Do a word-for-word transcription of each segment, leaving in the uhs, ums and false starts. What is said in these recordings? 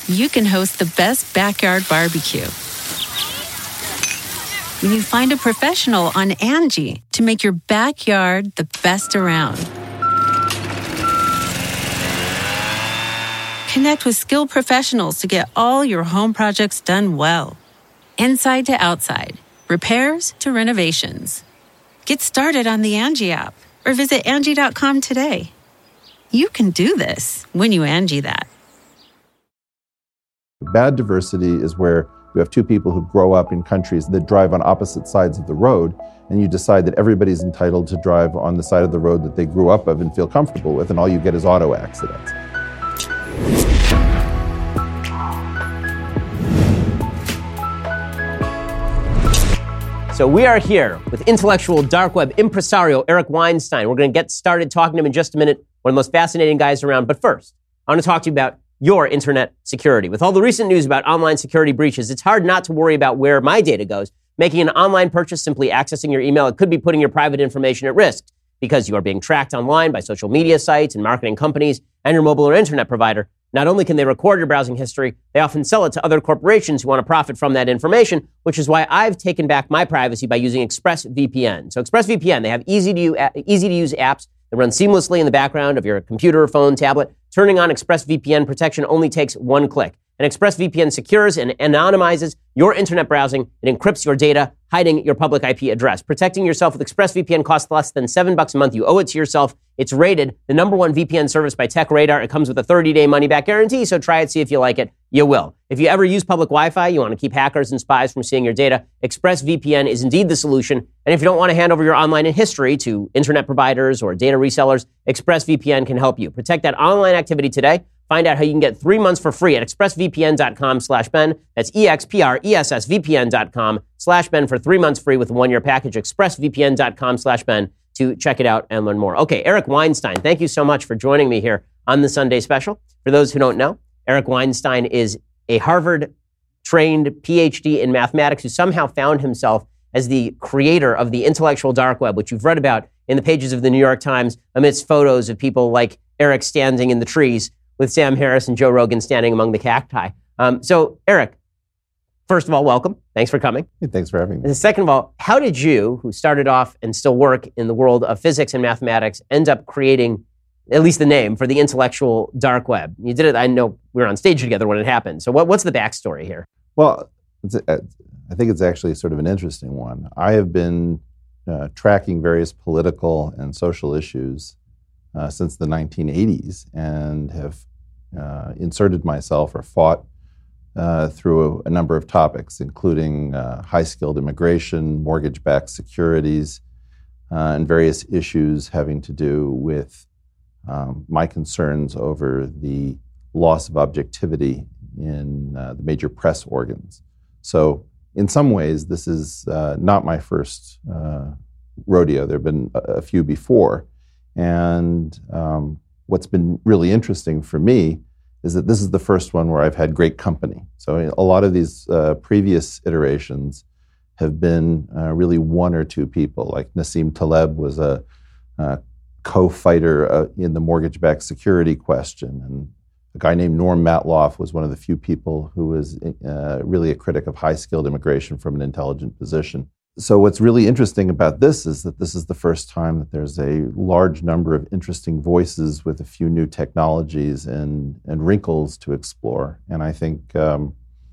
you can host the best backyard barbecue. When you find a professional on Angie to make your backyard the best around. Connect with skilled professionals to get all your home projects done well. Inside to outside, repairs to renovations. Get started on the Angie app or visit Angie dot com today. You can do this when you Angie that. Bad diversity is where you have two people who grow up in countries that drive on opposite sides of the road, and you decide that everybody's entitled to drive on the side of the road that they grew up of and feel comfortable with, and all you get is auto accidents. So we are here with intellectual dark web impresario Eric Weinstein. We're going to get started talking to him in just a minute. One of the most fascinating guys around. But first, I want to talk to you about your internet security. With all the recent news about online security breaches, it's hard not to worry about where my data goes. Making an online purchase, simply accessing your email, it could be putting your private information at risk because you are being tracked online by social media sites and marketing companies and your mobile or internet provider. Not only can they record your browsing history, they often sell it to other corporations who want to profit from that information, which is why I've taken back my privacy by using ExpressVPN. So ExpressVPN, they have easy to use, easy to use apps that run seamlessly in the background of your computer, phone, tablet. Turning on ExpressVPN protection only takes one click. And ExpressVPN secures and anonymizes your internet browsing. It encrypts your data, hiding your public I P address. Protecting yourself with ExpressVPN costs less than seven bucks a month. You owe it to yourself. It's rated the number one V P N service by TechRadar. It comes with a thirty-day money-back guarantee, so try it, see if you like it. You will. If you ever use public Wi-Fi, you want to keep hackers and spies from seeing your data, ExpressVPN is indeed the solution. And if you don't want to hand over your online history to internet providers or data resellers, ExpressVPN can help you. Protect that online activity today. Find out how you can get three months for free at expressvpn.com slash Ben. That's E-X-P-R-E-S-S-V-P-N dot com slash Ben for three months free with a one-year package. expressvpn.com slash Ben to check it out and learn more. Okay, Eric Weinstein, thank you so much for joining me here on the Sunday Special. For those who don't know, Eric Weinstein is a Harvard-trained P H D in mathematics who somehow found himself as the creator of the intellectual dark web, which you've read about in the pages of the New York Times amidst photos of people like Eric standing in the trees with Sam Harris and Joe Rogan standing among the cacti. Um, so, Eric, first of all, welcome. Thanks for coming. Hey, thanks for having me. And second of all, how did you, who started off and still work in the world of physics and mathematics, end up creating at least the name for the intellectual dark web? You did it, I know we were on stage together when it happened. So what, what's the backstory here? Well, it's a, I think it's actually sort of an interesting one. I have been uh, tracking various political and social issues Uh, since the nineteen eighties, and have uh, inserted myself or fought uh, through a, a number of topics, including uh, high-skilled immigration, mortgage-backed securities, uh, and various issues having to do with um, my concerns over the loss of objectivity in uh, the major press organs. So in some ways, this is uh, not my first uh, rodeo. There have been a, a few before. And um, what's been really interesting for me is that this is the first one where I've had great company. So a lot of these uh, previous iterations have been uh, really one or two people. Like Nassim Taleb was a, a co-fighter uh, in the mortgage-backed security question. And a guy named Norm Matloff was one of the few people who was uh, really a critic of high-skilled immigration from an intelligent position. So what's really interesting about this is that this is the first time that there's a large number of interesting voices with a few new technologies and, and wrinkles to explore. And I think um,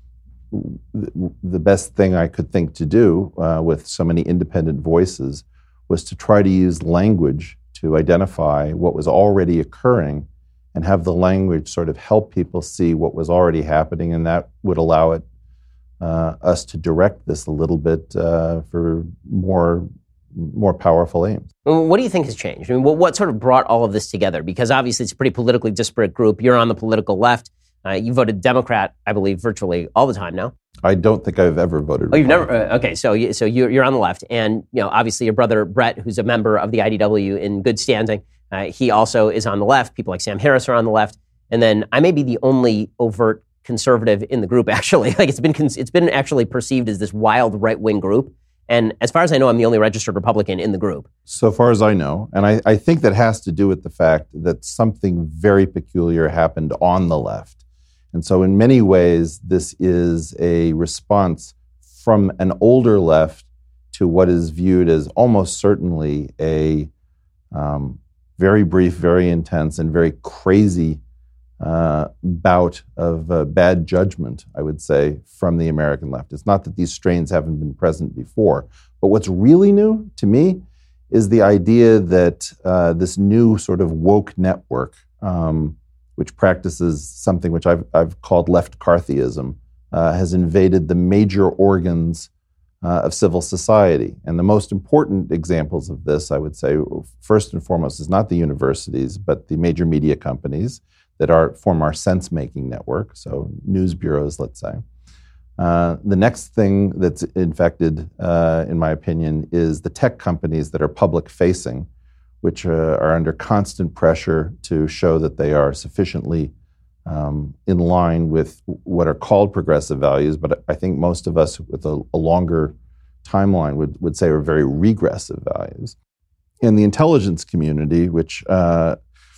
the best thing I could think to do uh, with so many independent voices was to try to use language to identify what was already occurring and have the language sort of help people see what was already happening, and that would allow it Uh, us to direct this a little bit uh, for more more powerful aims. What do you think has changed? I mean, what, what sort of brought all of this together? Because obviously it's a pretty politically disparate group. You're on the political left. Uh, you voted Democrat, I believe, virtually all the time now. I don't think I've ever voted Oh, you've never? Republican. Uh, okay, so you, so you're, you're on the left. And, you know, obviously your brother Brett, who's a member of the I D W in good standing, uh, he also is on the left. People like Sam Harris are on the left. And then I may be the only overt conservative in the group, actually. Like it's been it's been actually perceived as this wild right-wing group. And as far as I know, I'm the only registered Republican in the group. So far as I know. And I, I think that has to do with the fact that something very peculiar happened on the left. And so in many ways, this is a response from an older left to what is viewed as almost certainly a um, very brief, very intense, and very crazy uh, bout of uh, bad judgment, I would say, from the American left. It's not that these strains haven't been present before, but what's really new to me is the idea that uh, this new sort of woke network, um, which practices something which I've, I've called left-Carthyism, uh, has invaded the major organs uh, of civil society. And the most important examples of this, I would say, first and foremost, is not the universities, but the major media companies that are form our sense-making network, so news bureaus, let's say. Uh, the next thing that's infected, uh, in my opinion, is the tech companies that are public-facing, which uh, are under constant pressure to show that they are sufficiently um, in line with what are called progressive values, but I think most of us with a, a longer timeline would, would say are very regressive values. In the intelligence community, which uh,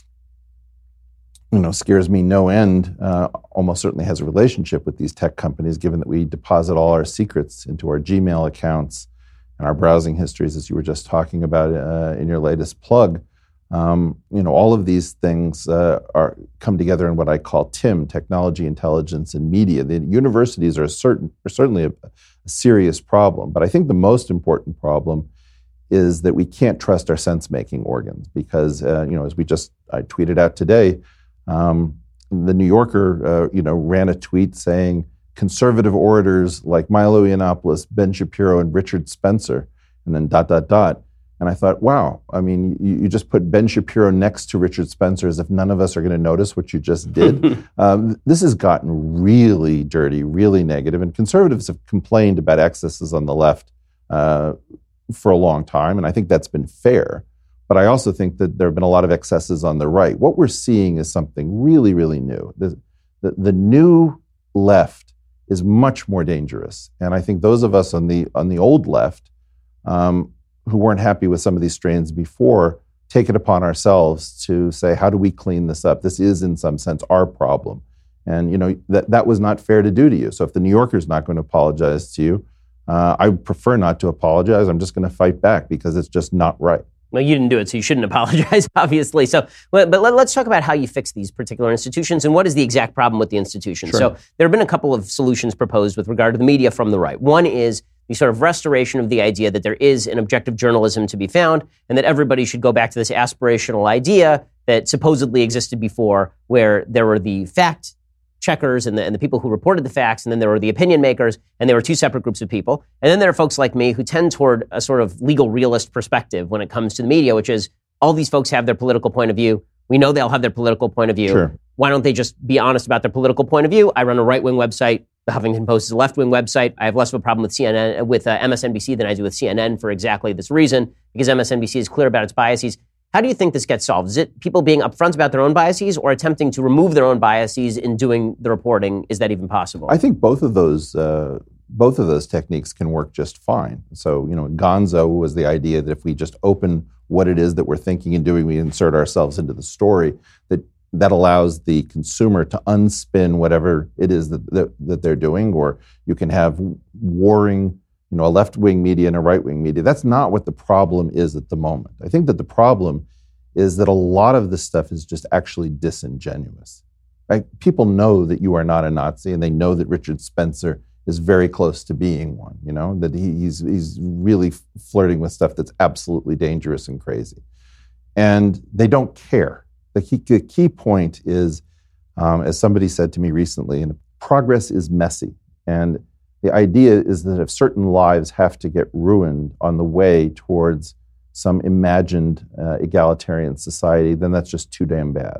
you know, scares me no end, uh, almost certainly has a relationship with these tech companies, given that we deposit all our secrets into our Gmail accounts and our browsing histories, as you were just talking about uh, in your latest plug. Um, you know, all of these things uh, are come together in what I call T I M, technology, intelligence, and media. The universities are, certain, are certainly a, a serious problem, but I think the most important problem is that we can't trust our sense-making organs because, uh, you know, as we just, I tweeted out today, Um, the New Yorker, uh, you know, ran a tweet saying conservative orators like Milo Yiannopoulos, Ben Shapiro, and Richard Spencer, and then dot, dot, dot. And I thought, wow, I mean, you, you just put Ben Shapiro next to Richard Spencer as if none of us are going to notice what you just did. um, this has gotten really dirty, really negative, and conservatives have complained about excesses on the left uh, for a long time, and I think that's been fair. But I also think that there have been a lot of excesses on the right. What we're seeing is something really, really new. The, the, the new left is much more dangerous. And I think those of us on the on the old left um, who weren't happy with some of these strains before take it upon ourselves to say, how do we clean this up? This is, in some sense, our problem. And you know that, that was not fair to do to you. So if the New Yorker's not going to apologize to you, uh, I would prefer not to apologize. I'm just going to fight back because it's just not right. Well, you didn't do it, so you shouldn't apologize, obviously. So, but let's talk about how you fix these particular institutions and what is the exact problem with the institutions. Sure. So there have been a couple of solutions proposed with regard to the media from the right. One is the sort of restoration of the idea that there is an objective journalism to be found and that everybody should go back to this aspirational idea that supposedly existed before, where there were the fact checkers and the, and the people who reported the facts, and then there were the opinion makers, and there were two separate groups of people. And then there are folks like me who tend toward a sort of legal realist perspective when it comes to the media, which is all these folks have their political point of view. We know they'll have their political point of view. Sure. Why don't they just be honest about their political point of view? I run a right-wing website. The Huffington Post is a left-wing website. I have less of a problem with C N N, with uh, M S N B C than I do with C N N for exactly this reason, because M S N B C is clear about its biases. How do you think this gets solved? Is it people being upfront about their own biases or attempting to remove their own biases in doing the reporting? Is that even possible? I think both of those uh, both of those techniques can work just fine. So, you know, Gonzo was the idea that if we just open what it is that we're thinking and doing, we insert ourselves into the story, that that allows the consumer to unspin whatever it is that, that, that they're doing, or you can have warring, you know, a left-wing media and a right-wing media. That's not what the problem is at the moment. I think that the problem is that a lot of this stuff is just actually disingenuous. Right? People know that you are not a Nazi, and they know that Richard Spencer is very close to being one, you know, that he, he's, he's really flirting with stuff that's absolutely dangerous and crazy. And they don't care. The key, the key point is, um, as somebody said to me recently, and progress is messy. And the idea is that if certain lives have to get ruined on the way towards some imagined uh, egalitarian society, then that's just too damn bad.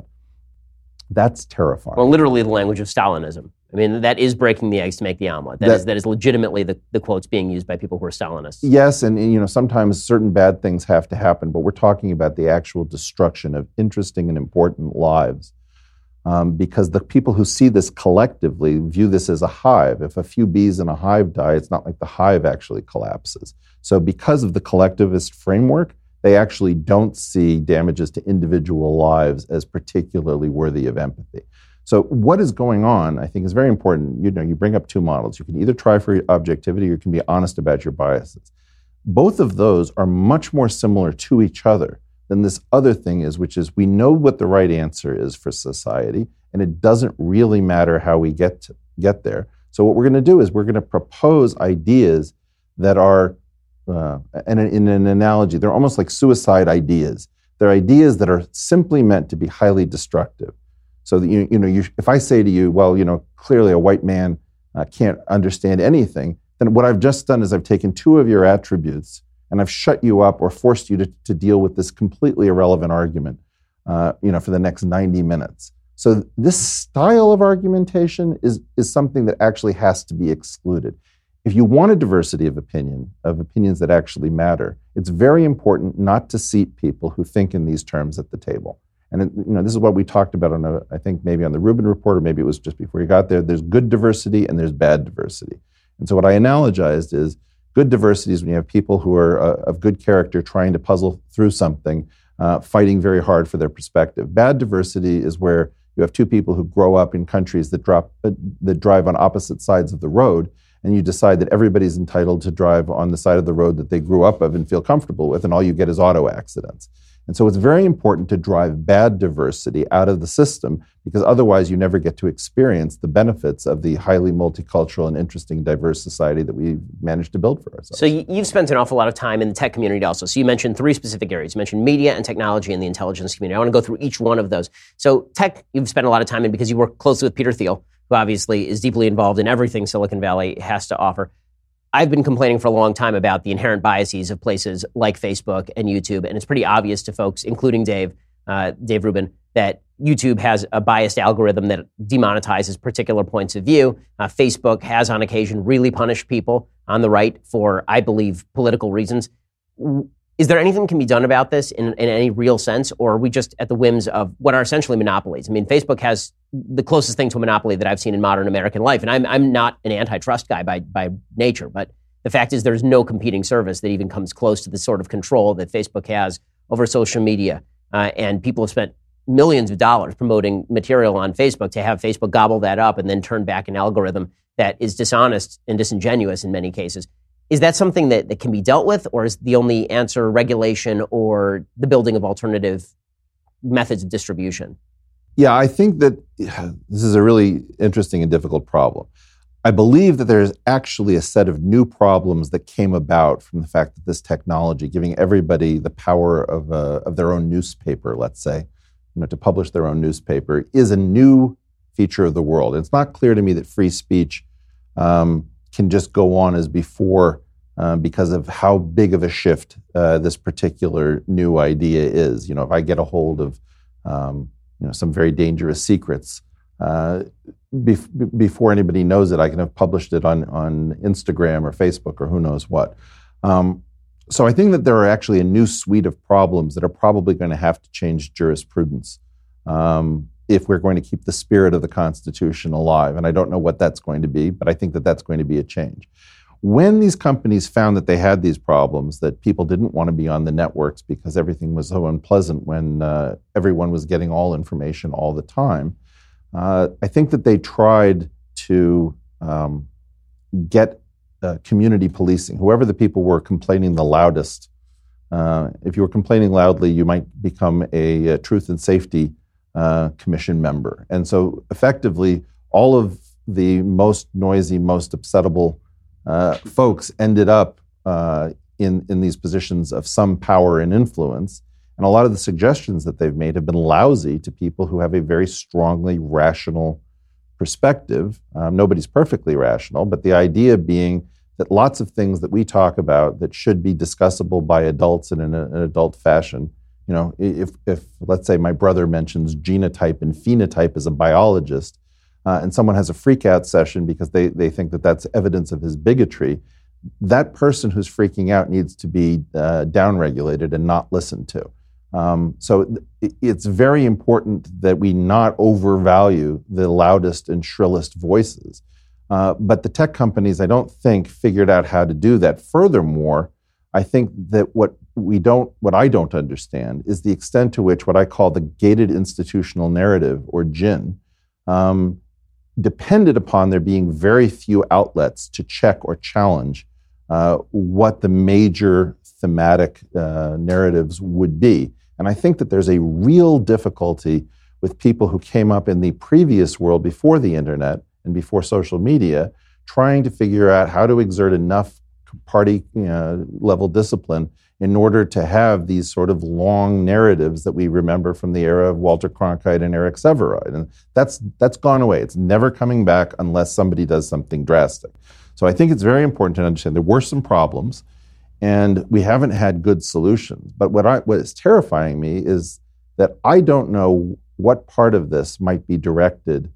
That's terrifying. Well, literally the language of Stalinism. I mean, that is breaking the eggs to make the omelet. That, that is that is legitimately the, the quotes being used by people who are Stalinists. Yes, and, and you know, sometimes certain bad things have to happen, but we're talking about the actual destruction of interesting and important lives. Um, because the people who see this collectively view this as a hive. If a few bees in a hive die, it's not like the hive actually collapses. So because of the collectivist framework, they actually don't see damages to individual lives as particularly worthy of empathy. So what is going on, I think, is very important. You know, you bring up two models. You can either try for objectivity or you can be honest about your biases. Both of those are much more similar to each other than this other thing is, which is we know what the right answer is for society, and it doesn't really matter how we get to, get there. So what we're going to do is we're going to propose ideas that are, uh, and in an analogy, they're almost like suicide ideas. They're ideas that are simply meant to be highly destructive. So that you, you know, you, if I say to you, well, you know, clearly a white man uh, can't understand anything, then what I've just done is I've taken two of your attributes and I've shut you up or forced you to, to deal with this completely irrelevant argument, uh, you know, for the next ninety minutes. So this style of argumentation is, is something that actually has to be excluded. If you want a diversity of opinion, of opinions that actually matter, it's very important not to seat people who think in these terms at the table. And it, you know, this is what we talked about on, a, I think maybe on the Rubin Report, or maybe it was just before you got there. There's good diversity and there's bad diversity. And so what I analogized is good diversity is when you have people who are uh, of good character trying to puzzle through something, uh, fighting very hard for their perspective. Bad diversity is where you have two people who grow up in countries that drop uh, that drive on opposite sides of the road, and you decide that everybody's entitled to drive on the side of the road that they grew up of and feel comfortable with, and all you get is auto accidents. And so it's very important to drive bad diversity out of the system, because otherwise you never get to experience the benefits of the highly multicultural and interesting, diverse society that we've managed to build for ourselves. So you've spent an awful lot of time in the tech community also. So you mentioned three specific areas. You mentioned media and technology and the intelligence community. I want to go through each one of those. So tech, you've spent a lot of time in because you work closely with Peter Thiel, who obviously is deeply involved in everything Silicon Valley has to offer. I've been complaining for a long time about the inherent biases of places like Facebook and YouTube, and it's pretty obvious to folks, including Dave, uh, Dave Rubin, that YouTube has a biased algorithm that demonetizes particular points of view. Uh, Facebook has, on occasion, really punished people on the right for, I believe, political reasons. Is there anything that can be done about this in, in any real sense, or are we just at the whims of what are essentially monopolies? I mean, Facebook has the closest thing to a monopoly that I've seen in modern American life, and I'm I'm not an antitrust guy by by nature, but the fact is there's no competing service that even comes close to the sort of control that Facebook has over social media, uh, and people have spent millions of dollars promoting material on Facebook to have Facebook gobble that up and then turn back an algorithm that is dishonest and disingenuous in many cases. Is that something that, that can be dealt with, or is the only answer regulation or the building of alternative methods of distribution? Yeah, I think that this is a really interesting and difficult problem. I believe that there's actually a set of new problems that came about from the fact that this technology, giving everybody the power of, uh, of their own newspaper, let's say, you know, to publish their own newspaper, is a new feature of the world. It's not clear to me that free speech um, can just go on as before uh, because of how big of a shift uh, this particular new idea is. You know, if I get a hold of um, you know some very dangerous secrets, uh, bef- before anybody knows it, I can have published it on, on Instagram or Facebook or who knows what. Um, so I think that there are actually a new suite of problems that are probably going to have to change jurisprudence Um, if we're going to keep the spirit of the Constitution alive. And I don't know what that's going to be, but I think that that's going to be a change. When these companies found that they had these problems, that people didn't want to be on the networks because everything was so unpleasant when uh, everyone was getting all information all the time, uh, I think that they tried to um, get uh, community policing. Whoever the people were complaining the loudest, uh, if you were complaining loudly, you might become a, a truth and safety Uh, commission member. And so effectively, all of the most noisy, most upsettable uh, folks ended up uh, in, in these positions of some power and influence. And a lot of the suggestions that they've made have been lousy to people who have a very strongly rational perspective. Um, nobody's perfectly rational, but the idea being that lots of things that we talk about that should be discussable by adults and in a, an adult fashion. You know, if, if let's say my brother mentions genotype and phenotype as a biologist, uh, and someone has a freak out session because they, they think that that's evidence of his bigotry, that person who's freaking out needs to be uh, downregulated and not listened to. Um, so it, it's very important that we not overvalue the loudest and shrillest voices. Uh, but the tech companies, I don't think, figured out how to do that. Furthermore, I think that what we don't, what I don't understand is the extent to which what I call the gated institutional narrative, or GIN, um, depended upon there being very few outlets to check or challenge uh, what the major thematic uh, narratives would be. And I think that there's a real difficulty with people who came up in the previous world before the internet and before social media, trying to figure out how to exert enough party you know, level discipline in order to have these sort of long narratives that we remember from the era of Walter Cronkite and Eric Sevareid. And that's that's gone away. It's never coming back unless somebody does something drastic. So I think it's very important to understand there were some problems and we haven't had good solutions. But what I what is terrifying me is that I don't know what part of this might be directed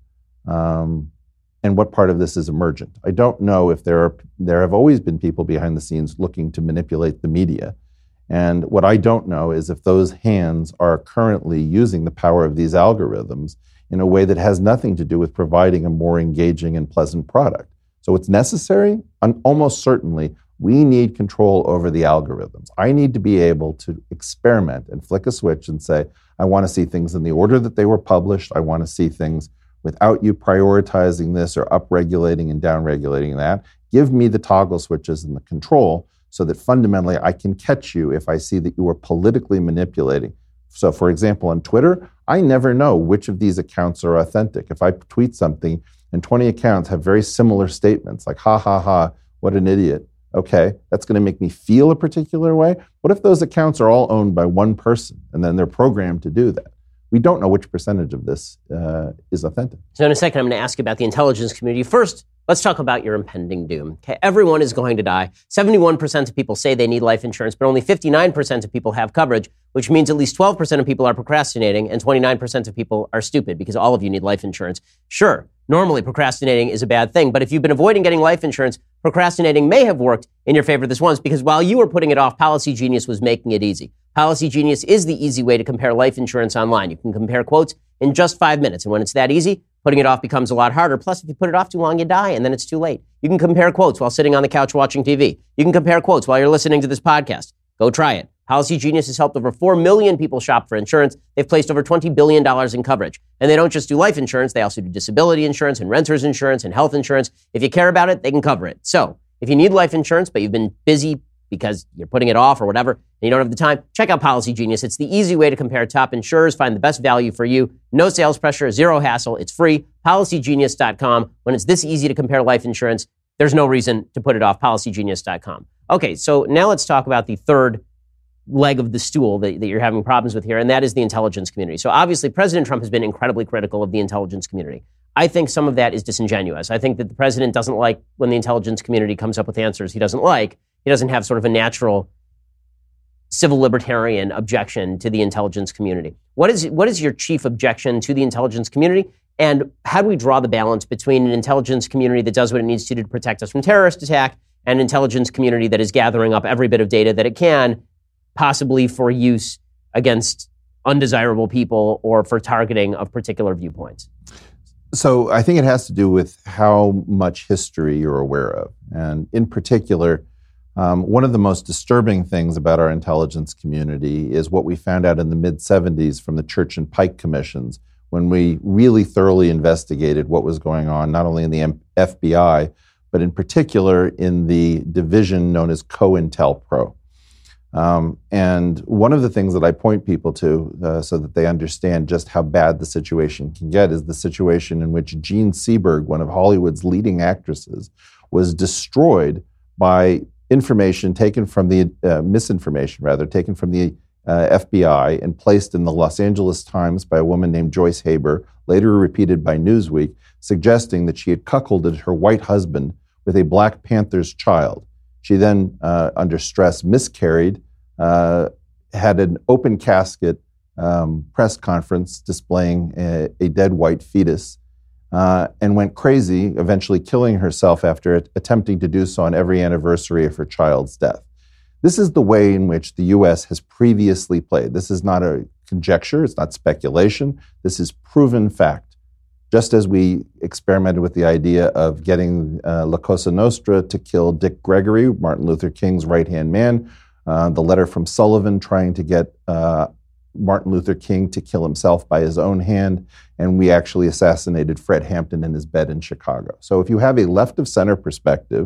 um, and what part of this is emergent. I don't know if there are there have always been people behind the scenes looking to manipulate the media. And what I don't know is if those hands are currently using the power of these algorithms in a way that has nothing to do with providing a more engaging and pleasant product. So it's necessary, and almost certainly, we need control over the algorithms. I need to be able to experiment and flick a switch and say, I want to see things in the order that they were published. I want to see things without you prioritizing this or upregulating and downregulating that. Give me the toggle switches and the control so that fundamentally I can catch you if I see that you are politically manipulating. So for example, on Twitter, I never know which of these accounts are authentic. If I tweet something and twenty accounts have very similar statements like, ha, ha, ha, what an idiot. Okay, that's going to make me feel a particular way. What if those accounts are all owned by one person and then they're programmed to do that? We don't know which percentage of this uh, is authentic. So in a second, I'm going to ask you about the intelligence community. First, let's talk about your impending doom. Okay, everyone is going to die. seventy-one percent of people say they need life insurance, but only fifty-nine percent of people have coverage, which means at least twelve percent of people are procrastinating and twenty-nine percent of people are stupid because all of you need life insurance. Sure, normally procrastinating is a bad thing, but if you've been avoiding getting life insurance, procrastinating may have worked in your favor this once because while you were putting it off, Policy Genius was making it easy. Policy Genius is the easy way to compare life insurance online. You can compare quotes in just five minutes. And when it's that easy, putting it off becomes a lot harder. Plus, if you put it off too long, you die, and then it's too late. You can compare quotes while sitting on the couch watching T V. You can compare quotes while you're listening to this podcast. Go try it. Policy Genius has helped over four million people shop for insurance. They've placed over twenty billion dollars in coverage. And they don't just do life insurance. They also do disability insurance and renter's insurance and health insurance. If you care about it, they can cover it. So if you need life insurance, but you've been busy because you're putting it off or whatever, and you don't have the time, check out Policy Genius. It's the easy way to compare top insurers, find the best value for you. No sales pressure, zero hassle. It's free. policy genius dot com. When it's this easy to compare life insurance, there's no reason to put it off. policy genius dot com. Okay, so now let's talk about the third leg of the stool that, that you're having problems with here, and that is the intelligence community. So obviously, President Trump has been incredibly critical of the intelligence community. I think some of that is disingenuous. I think that the president doesn't like when the intelligence community comes up with answers he doesn't like. He doesn't have sort of a natural civil libertarian objection to the intelligence community. What is what is your chief objection to the intelligence community? And how do we draw the balance between an intelligence community that does what it needs to do to protect us from terrorist attack and an intelligence community that is gathering up every bit of data that it can, possibly for use against undesirable people or for targeting of particular viewpoints? So I think it has to do with how much history you're aware of. And in particular, um, one of the most disturbing things about our intelligence community is what we found out in the mid seventies from the Church and Pike commissions, when we really thoroughly investigated what was going on, not only in the F B I, but in particular in the division known as COINTELPRO. Um, and one of the things that I point people to uh, so that they understand just how bad the situation can get is the situation in which Jean Seberg, one of Hollywood's leading actresses, was destroyed by information taken from the, uh, misinformation rather, taken from the uh, F B I and placed in the Los Angeles Times by a woman named Joyce Haber, later repeated by Newsweek, suggesting that she had cuckolded her white husband with a Black Panther's child. She then, uh, under stress, miscarried, uh, had an open casket um, press conference displaying a, a dead white fetus, uh, and went crazy, eventually killing herself after it, attempting to do so on every anniversary of her child's death. This is the way in which the U S has previously played. This is not a conjecture, it's not speculation, this is proven fact. Just as we experimented with the idea of getting uh, La Cosa Nostra to kill Dick Gregory, Martin Luther King's right-hand man, uh, the letter from Sullivan trying to get uh, Martin Luther King to kill himself by his own hand, and we actually assassinated Fred Hampton in his bed in Chicago. So if you have a left-of-center perspective,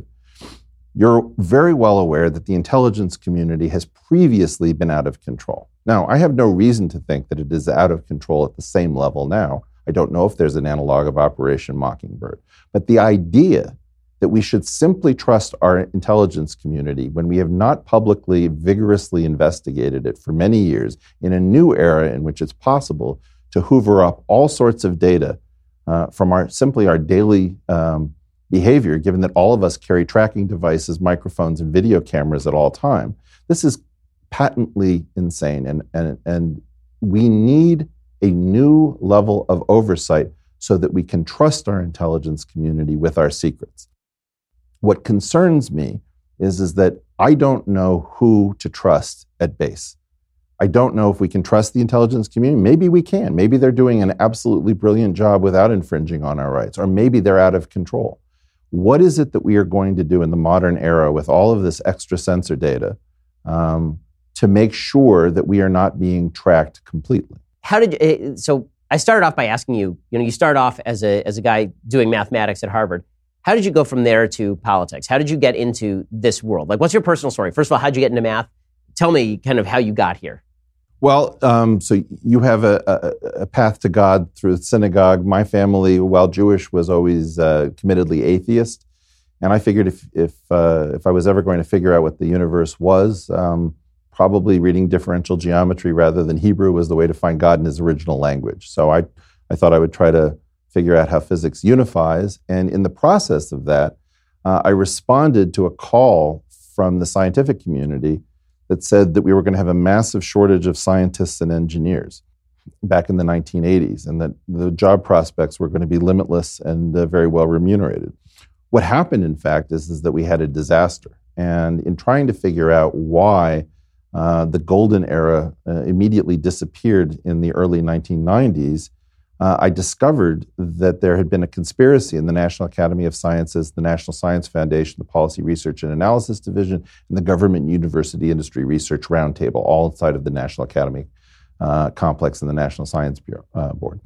you're very well aware that the intelligence community has previously been out of control. Now, I have no reason to think that it is out of control at the same level now. I don't know if there's an analog of Operation Mockingbird. But the idea that we should simply trust our intelligence community when we have not publicly, vigorously investigated it for many years in a new era in which it's possible to hoover up all sorts of data uh, from our simply our daily um, behavior, given that all of us carry tracking devices, microphones, and video cameras at all time. This is patently insane, and, and, and we need a new level of oversight so that we can trust our intelligence community with our secrets. What concerns me is, is that I don't know who to trust at base. I don't know if we can trust the intelligence community. Maybe we can. Maybe they're doing an absolutely brilliant job without infringing on our rights, or maybe they're out of control. What is it that we are going to do in the modern era with all of this extra sensor data um, to make sure that we are not being tracked completely? How did you, so I started off by asking you, you know, you start off as a as a guy doing mathematics at Harvard. How did you go from there to politics? How did you get into this world? Like, what's your personal story? First of all, how did you get into math? Tell me kind of how you got here. Well, um, so you have a, a, a path to God through the synagogue. My family, while Jewish, was always uh, committedly atheist. And I figured if if, uh, if I was ever going to figure out what the universe was, um, probably reading differential geometry rather than Hebrew was the way to find God in his original language. So I, I thought I would try to figure out how physics unifies. And in the process of that, uh, I responded to a call from the scientific community that said that we were going to have a massive shortage of scientists and engineers back in the nineteen eighties, and that the job prospects were going to be limitless and uh, very well remunerated. What happened, in fact, is, is that we had a disaster. And in trying to figure out why uh, the golden era uh, immediately disappeared in the early nineteen nineties, uh, I discovered that there had been a conspiracy in the National Academy of Sciences, the National Science Foundation, the Policy Research and Analysis Division, and the Government University Industry Research Roundtable, all inside of the National Academy uh, complex and the National Science Bureau, uh, Board.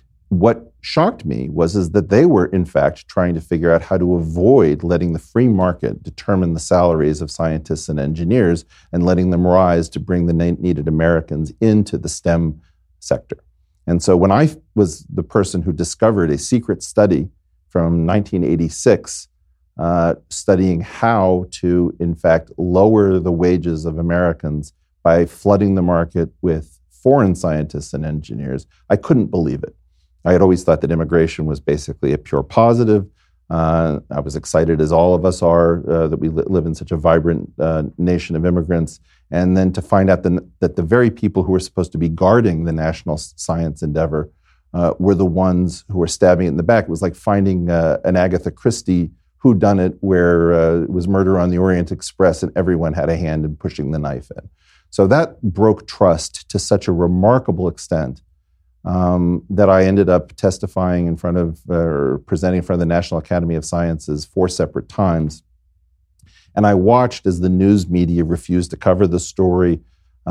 What shocked me was is that they were, in fact, trying to figure out how to avoid letting the free market determine the salaries of scientists and engineers and letting them rise to bring the needed Americans into the STEM sector. And so when I was the person who discovered a secret study from nineteen eighty-six, uh, studying how to, in fact, lower the wages of Americans by flooding the market with foreign scientists and engineers, I couldn't believe it. I had always thought that immigration was basically a pure positive. Uh, I was excited, as all of us are, uh, that we li- live in such a vibrant uh, nation of immigrants. And then to find out the, that the very people who were supposed to be guarding the national science endeavor uh, were the ones who were stabbing it in the back. It was like finding uh, an Agatha Christie whodunit where uh, it was Murder on the Orient Express and everyone had a hand in pushing the knife in. So that broke trust to such a remarkable extent Um, that I ended up testifying in front of, uh, or presenting in front of the National Academy of Sciences four separate times. And I watched as the news media refused to cover the story.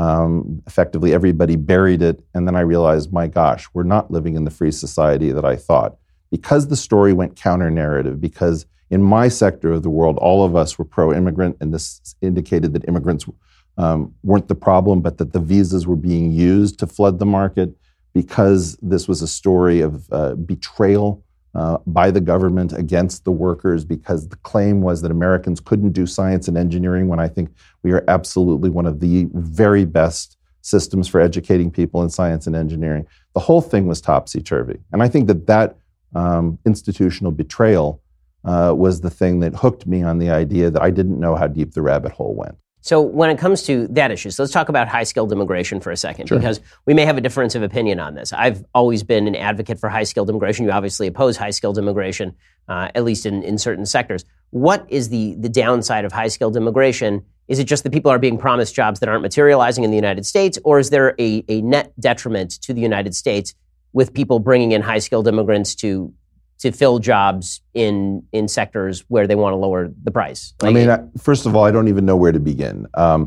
Um, effectively, everybody buried it. And then I realized, my gosh, we're not living in the free society that I thought. Because the story went counter-narrative, because in my sector of the world, all of us were pro-immigrant, and this indicated that immigrants um, weren't the problem, but that the visas were being used to flood the market. Because this was a story of uh, betrayal uh, by the government against the workers, because the claim was that Americans couldn't do science and engineering, when I think we are absolutely one of the very best systems for educating people in science and engineering. The whole thing was topsy-turvy. And I think that that um, institutional betrayal uh, was the thing that hooked me on the idea that I didn't know how deep the rabbit hole went. So when it comes to that issue, so let's talk about high-skilled immigration for a second, sure. because we may have a difference of opinion on this. I've always been an advocate for high-skilled immigration. You obviously oppose high-skilled immigration, uh, at least in, in certain sectors. What is the, the downside of high-skilled immigration? Is it just that people are being promised jobs that aren't materializing in the United States, or is there a, a net detriment to the United States with people bringing in high-skilled immigrants to to fill jobs in in sectors where they want to lower the price? Like, I mean, I, first of all, I don't even know where to begin. Um,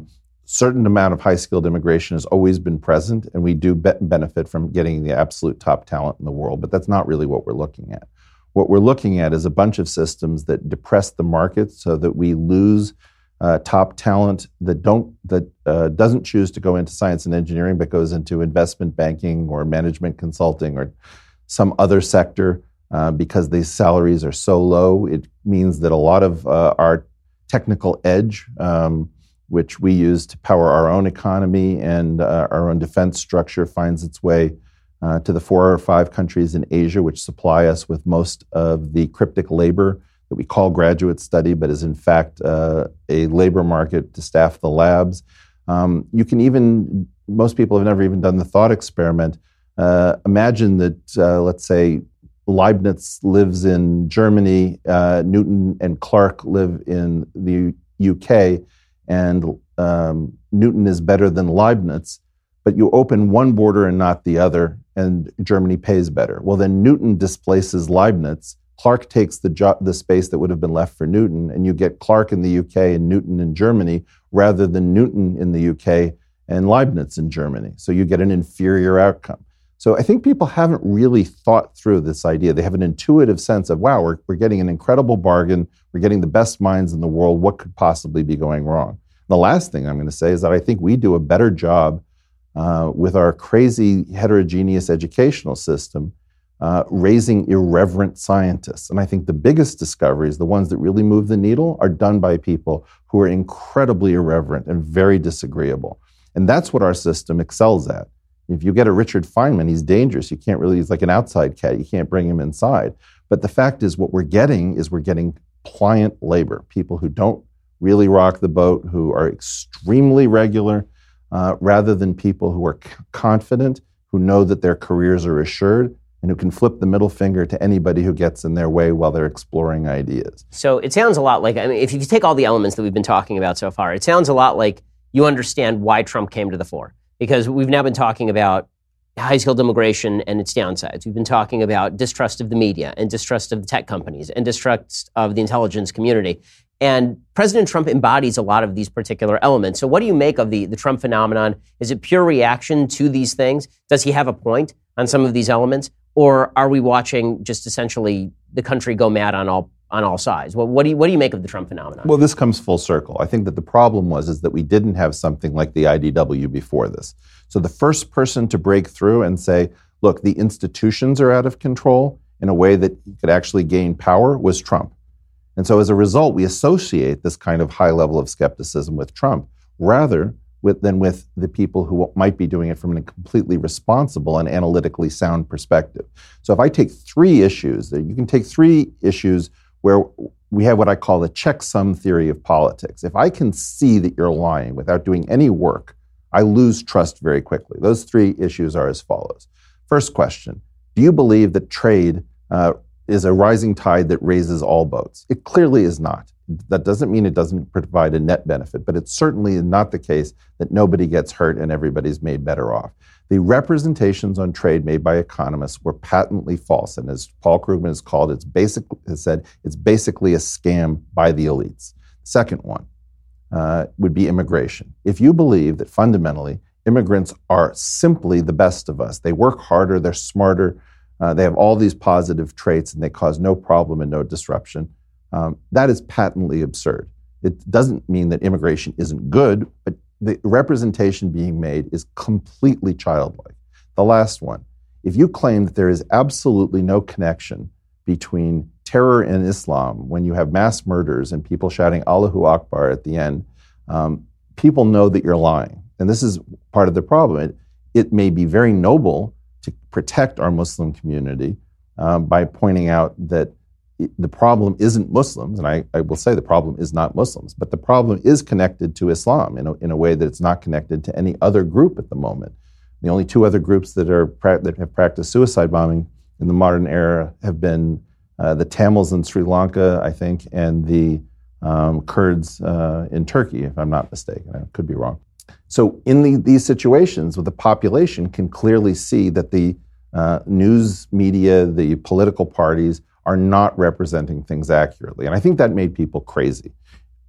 certain amount of high-skilled immigration has always been present, and we do be- benefit from getting the absolute top talent in the world, but that's not really what we're looking at. What we're looking at is a bunch of systems that depress the market so that we lose uh, top talent that don't that uh, doesn't choose to go into science and engineering, but goes into investment banking or management consulting or some other sector uh, because these salaries are so low. It means that a lot of uh, our technical edge, um, which we use to power our own economy and uh, our own defense structure, finds its way uh, to the four or five countries in Asia which supply us with most of the cryptic labor that we call graduate study, but is in fact uh, a labor market to staff the labs. Um, you can even, most people have never even done the thought experiment. Uh, imagine that, uh, let's say, Leibniz lives in Germany, uh, Newton and Clark live in the U K, and um, Newton is better than Leibniz, but you open one border and not the other, and Germany pays better. Well, then Newton displaces Leibniz. Clark takes the jo- the space that would have been left for Newton, and you get Clark in the U K and Newton in Germany, rather than Newton in the U K and Leibniz in Germany. So you get an inferior outcome. So I think people haven't really thought through this idea. They have an intuitive sense of, wow, we're, we're getting an incredible bargain. We're getting the best minds in the world. What could possibly be going wrong? The last thing I'm going to say is that I think we do a better job uh, with our crazy heterogeneous educational system uh, raising irreverent scientists. And I think the biggest discoveries, the ones that really move the needle, are done by people who are incredibly irreverent and very disagreeable. And that's what our system excels at. If you get a Richard Feynman, he's dangerous. You can't really, he's like an outside cat. You can't bring him inside. But the fact is, what we're getting is we're getting pliant labor, people who don't really rock the boat, who are extremely regular, uh, rather than people who are c- confident, who know that their careers are assured, and who can flip the middle finger to anybody who gets in their way while they're exploring ideas. So it sounds a lot like, I mean, if you take all the elements that we've been talking about so far, it sounds a lot like you understand why Trump came to the fore. Because we've now been talking about high-skilled immigration and its downsides. We've been talking about distrust of the media and distrust of the tech companies and distrust of the intelligence community. And President Trump embodies a lot of these particular elements. So what do you make of the, the Trump phenomenon? Is it pure reaction to these things? Does he have a point on some of these elements? Or are we watching just essentially the country go mad on all on all sides? Well, what do you what do you make of the Trump phenomenon? Well, this comes full circle. I think that the problem was is that we didn't have something like the I D W before this. So the first person to break through and say, look, the institutions are out of control in a way that he could actually gain power was Trump. And so as a result, we associate this kind of high level of skepticism with Trump rather with, than with the people who might be doing it from a completely responsible and analytically sound perspective. So if I take three issues, you can take three issues where we have what I call the checksum theory of politics. If I can see that you're lying without doing any work, I lose trust very quickly. Those three issues are as follows. First question, do you believe that trade uh, is a rising tide that raises all boats? It clearly is not. That doesn't mean it doesn't provide a net benefit, but it's certainly not the case that nobody gets hurt and everybody's made better off. The representations on trade made by economists were patently false, and as Paul Krugman has called it, it's basic, has said, it's basically a scam by the elites. Second one uh, would be immigration. If you believe that fundamentally immigrants are simply the best of us, they work harder, they're smarter, uh, they have all these positive traits, and they cause no problem and no disruption, um, that is patently absurd. It doesn't mean that immigration isn't good, but the representation being made is completely childlike. The last one, if you claim that there is absolutely no connection between terror and Islam, when you have mass murders and people shouting Allahu Akbar at the end, um, people know that you're lying. And this is part of the problem. It, it may be very noble to protect our Muslim community um, by pointing out that the problem isn't Muslims, and I, I will say the problem is not Muslims, but the problem is connected to Islam in a, in a way that it's not connected to any other group at the moment. The only two other groups that are that have practiced suicide bombing in the modern era have been uh, the Tamils in Sri Lanka, I think, and the um, Kurds uh, in Turkey, if I'm not mistaken. I could be wrong. So in the, these situations, the population can clearly see that the uh, news media, the political parties, are not representing things accurately. And I think that made people crazy.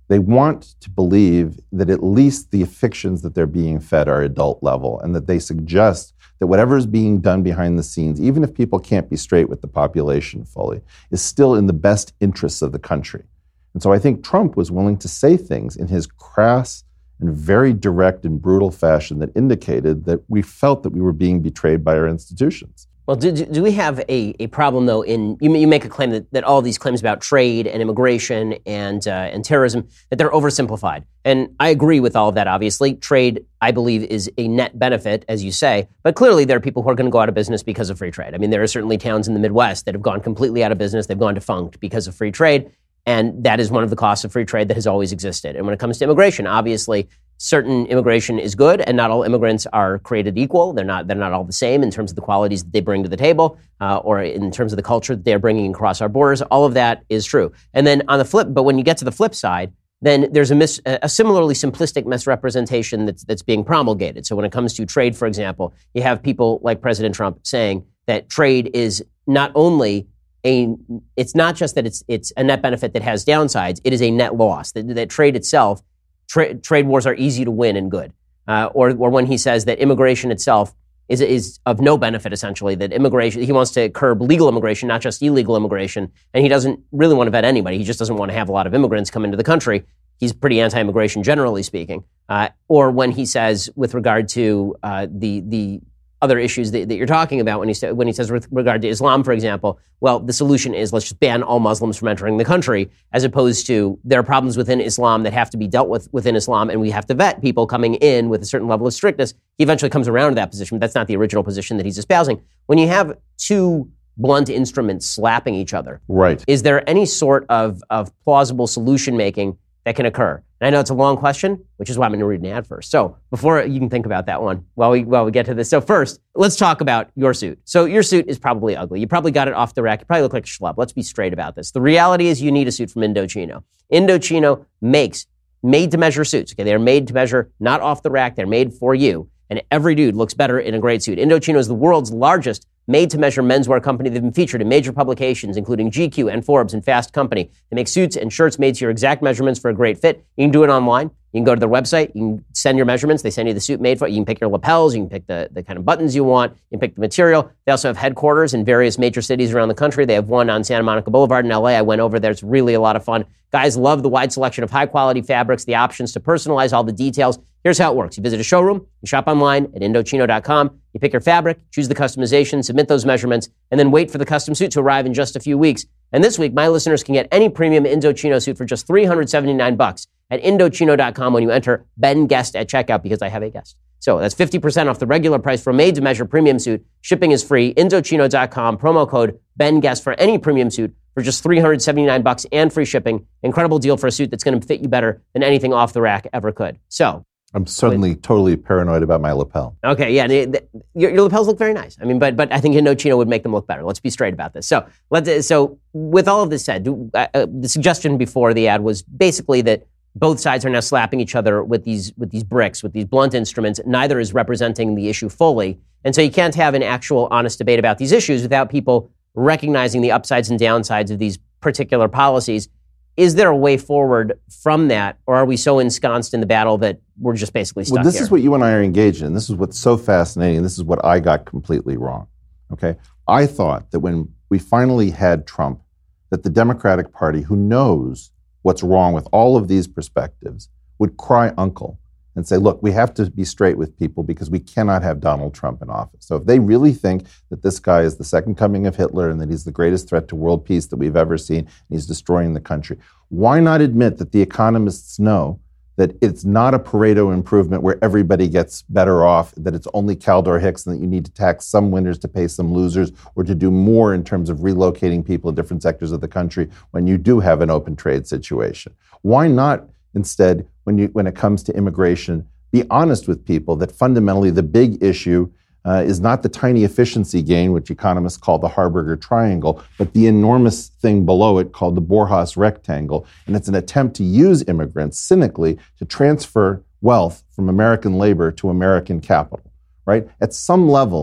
They want to believe that at least the fictions that they're being fed are adult level, and that they suggest that whatever is being done behind the scenes, even if people can't be straight with the population fully, is still in the best interests of the country. And so I think Trump was willing to say things in his crass and very direct and brutal fashion that indicated that we felt that we were being betrayed by our institutions. Well, do, do we have a, a problem, though, in, you, you make a claim that, that all these claims about trade and immigration and, uh, and terrorism, that they're oversimplified. And I agree with all of that, obviously. Trade, I believe, is a net benefit, as you say. But clearly there are people who are going to go out of business because of free trade. I mean, there are certainly towns in the Midwest that have gone completely out of business. They've gone defunct because of free trade. And that is one of the costs of free trade that has always existed. And when it comes to immigration, obviously, certain immigration is good, and not all immigrants are created equal. They're not they're not all the same in terms of the qualities that they bring to the table, uh, or in terms of the culture that they're bringing across our borders. All of that is true. And then on the flip, but when you get to the flip side, then there's a, mis, a similarly simplistic misrepresentation that's, that's being promulgated. So when it comes to trade, for example, you have people like President Trump saying that trade is not only A, it's not just that it's it's a net benefit that has downsides, it is a net loss. That, that trade itself, tra- trade wars are easy to win and good. Uh, or, or when he says that immigration itself is is of no benefit, essentially, that immigration, he wants to curb legal immigration, not just illegal immigration, and he doesn't really want to vet anybody. He just doesn't want to have a lot of immigrants come into the country. He's pretty anti-immigration, generally speaking. Uh, or when he says, with regard to uh, the the other issues that, that you're talking about, when he, sa- when he says with regard to Islam, for example, well, the solution is let's just ban all Muslims from entering the country, as opposed to there are problems within Islam that have to be dealt with within Islam, and we have to vet people coming in with a certain level of strictness. He eventually comes around to that position, but that's not the original position that he's espousing. When you have two blunt instruments slapping each other, right, is there any sort of, of plausible solution making that can occur? And I know it's a long question, which is why I'm going to read an ad first. So before you can think about that one while we while we get to this. So first, let's talk about your suit. So your suit is probably ugly. You probably got it off the rack. You probably look like a schlub. Let's be straight about this. The reality is you need a suit from Indochino. Indochino makes made-to-measure suits. Okay, they're made to measure, not off the rack. They're made for you. And every dude looks better in a great suit. Indochino is the world's largest made-to-measure menswear company. They've been featured in major publications, including G Q and Forbes and Fast Company. They make suits and shirts made to your exact measurements for a great fit. You can do it online. You can go to their website. You can send your measurements. They send you the suit made for it. You can pick your lapels. You can pick the, the kind of buttons you want. You can pick the material. They also have headquarters in various major cities around the country. They have one on Santa Monica Boulevard in L A. I went over there. It's really a lot of fun. Guys love the wide selection of high-quality fabrics, the options to personalize all the details. Here's how it works. You visit a showroom, you shop online at Indochino dot com, you pick your fabric, choose the customization, submit those measurements, and then wait for the custom suit to arrive in just a few weeks. And this week, my listeners can get any premium Indochino suit for just three hundred seventy-nine bucks at Indochino dot com when you enter Ben Guest at checkout, because I have a guest. So that's fifty percent off the regular price for a made-to-measure premium suit. Shipping is free. Indochino dot com, promo code Ben Guest for any premium suit for just three hundred seventy-nine bucks and free shipping. Incredible deal for a suit that's going to fit you better than anything off the rack ever could. So I'm suddenly wait. totally paranoid about my lapel. Okay, yeah, the, the, your, your lapels look very nice. I mean, but but I think Indochino would make them look better. Let's be straight about this. So let's so with all of this said, do, uh, the suggestion before the ad was basically that both sides are now slapping each other with these with these bricks, with these blunt instruments. Neither is representing the issue fully, and so you can't have an actual honest debate about these issues without people recognizing the upsides and downsides of these particular policies. Is there a way forward from that, or are we so ensconced in the battle that we're just basically stuck Well, this here? is what you and I are engaged in. This is what's so fascinating. This is what I got completely wrong. Okay, I thought that when we finally had Trump, that the Democratic Party, who knows what's wrong with all of these perspectives, would cry uncle and say, look, we have to be straight with people because we cannot have Donald Trump in office. So if they really think that this guy is the second coming of Hitler and that he's the greatest threat to world peace that we've ever seen, and he's destroying the country, why not admit that the economists know that it's not a Pareto improvement where everybody gets better off, that it's only Caldor Hicks, and that you need to tax some winners to pay some losers, or to do more in terms of relocating people in different sectors of the country when you do have an open trade situation? Why not instead, when you when it comes to immigration, be honest with people that fundamentally the big issue uh, is not the tiny efficiency gain, which economists call the Harburger Triangle, but the enormous thing below it called the Borjas Rectangle. And it's an attempt to use immigrants cynically to transfer wealth from American labor to American capital, right? At some level,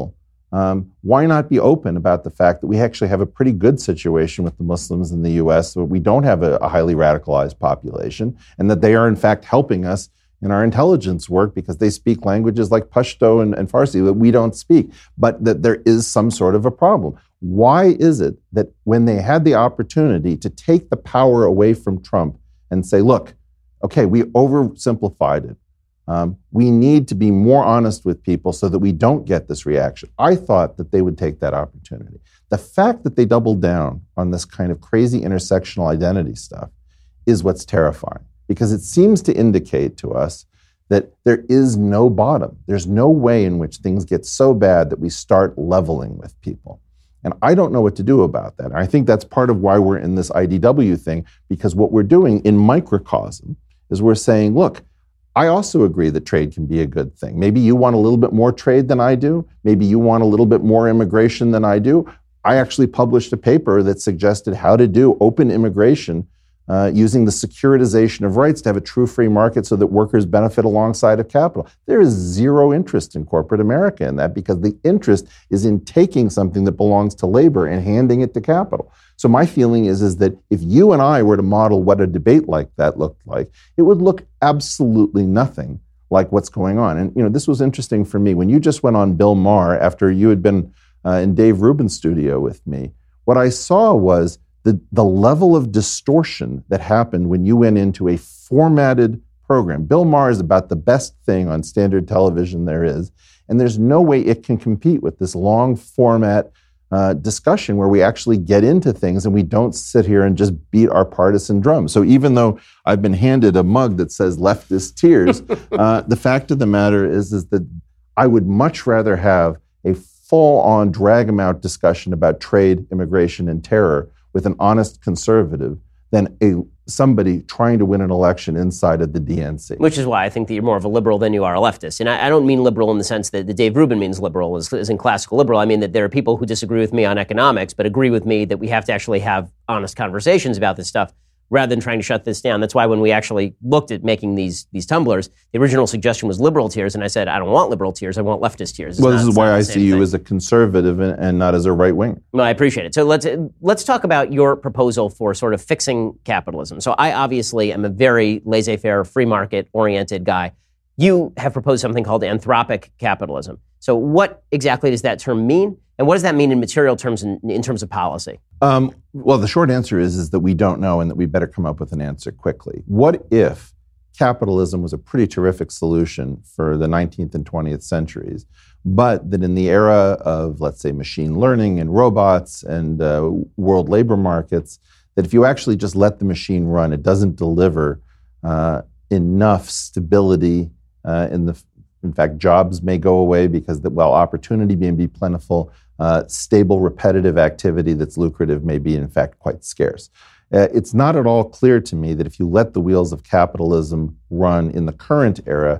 Um, why not be open about the fact that we actually have a pretty good situation with the Muslims in the U S, that we don't have a, a highly radicalized population, and that they are in fact helping us in our intelligence work because they speak languages like Pashto and, and Farsi that we don't speak, but that there is some sort of a problem. Why is it that when they had the opportunity to take the power away from Trump and say, look, okay, we oversimplified it. Um, we need to be more honest with people so that we don't get this reaction. I thought that they would take that opportunity. The fact that they doubled down on this kind of crazy intersectional identity stuff is what's terrifying, because it seems to indicate to us that there is no bottom. There's no way in which things get so bad that we start leveling with people. And I don't know what to do about that. And I think that's part of why we're in this I D W thing, because what we're doing in microcosm is we're saying, look, I also agree that trade can be a good thing. Maybe you want a little bit more trade than I do. Maybe you want a little bit more immigration than I do. I actually published a paper that suggested how to do open immigration uh, using the securitization of rights to have a true free market so that workers benefit alongside of capital. There is zero interest in corporate America in that, because the interest is in taking something that belongs to labor and handing it to capital. So my feeling is, is that if you and I were to model what a debate like that looked like, it would look absolutely nothing like what's going on. And, you know, this was interesting for me. When you just went on Bill Maher after you had been uh, in Dave Rubin's studio with me, what I saw was the, the level of distortion that happened when you went into a formatted program. Bill Maher is about the best thing on standard television there is, and there's no way it can compete with this long format Uh, discussion where we actually get into things and we don't sit here and just beat our partisan drum. So even though I've been handed a mug that says leftist tears, uh, the fact of the matter is, is that I would much rather have a full-on drag-em-out discussion about trade, immigration, and terror with an honest conservative than a somebody trying to win an election inside of the D N C. Which is why I think that you're more of a liberal than you are a leftist. And I, I don't mean liberal in the sense that, that Dave Rubin means liberal, as, as in classical liberal. I mean that there are people who disagree with me on economics, but agree with me that we have to actually have honest conversations about this stuff rather than trying to shut this down. That's why when we actually looked at making these these tumblers, the original suggestion was liberal tiers, and I said, I don't want liberal tiers, I want leftist tiers. It's well, not, this is why I see you thing. as a conservative and, and not as a right-winger. No, I appreciate it. So let's let's talk about your proposal for sort of fixing capitalism. So I obviously am a very laissez-faire, free market-oriented guy. You have proposed something called anthropic capitalism. So what exactly does that term mean? And what does that mean in material terms, in, in terms of policy? Um, well, the short answer is, is that we don't know, and that we better come up with an answer quickly. What if capitalism was a pretty terrific solution for the nineteenth and twentieth centuries, but that in the era of, let's say, machine learning and robots and uh, world labor markets, that if you actually just let the machine run, it doesn't deliver uh, enough stability uh, in the In fact, jobs may go away because, the, well, opportunity may be plentiful, uh, stable, repetitive activity that's lucrative may be, in fact, quite scarce. Uh, it's not at all clear to me that if you let the wheels of capitalism run in the current era,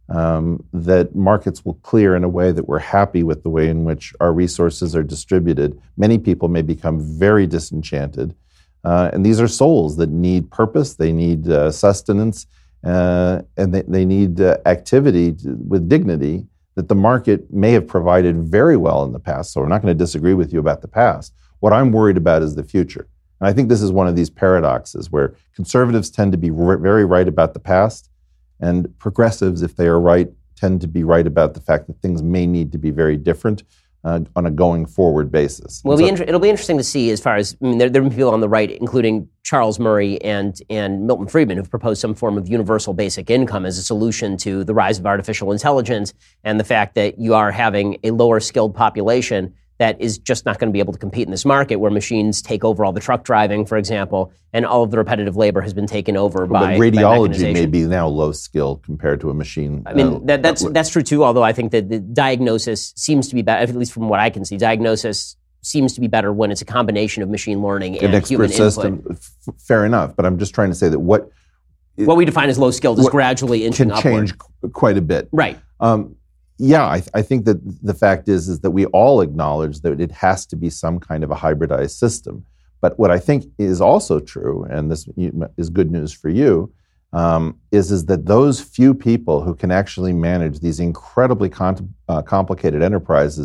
um, that markets will clear in a way that we're happy with the way in which our resources are distributed. Many people may become very disenchanted. Uh, and these are souls that need purpose, they need uh, sustenance, Uh, and they, they need uh, activity to, with dignity that the market may have provided very well in the past. So we're not going to disagree with you about the past. What I'm worried about is the future. And I think this is one of these paradoxes where conservatives tend to be r- very right about the past, and progressives, if they are right, tend to be right about the fact that things may need to be very different uh, on a going forward basis. Well, so, be inter- it'll be interesting to see as far as, I mean, there, there have been people on the right, including Charles Murray and, and Milton Friedman, who've proposed some form of universal basic income as a solution to the rise of artificial intelligence and the fact that you are having a lower skilled population that is just not going to be able to compete in this market where machines take over all the truck driving, for example, and all of the repetitive labor has been taken over well, by, but radiology by may be now low skilled compared to a machine. I mean, uh, that, that's that's true too, although I think that the diagnosis seems to be better, at least from what I can see. Diagnosis seems to be better when it's a combination of machine learning and an human system. input. F- fair enough, but I'm just trying to say that what... What we define as low skilled is gradually inching can upward. change qu- quite a bit. Right. Um, Yeah, I, th- I think that the fact is is that we all acknowledge that it has to be some kind of a hybridized system. But what I think is also true, and this is good news for you, um, is, is that those few people who can actually manage these incredibly con- uh, complicated enterprises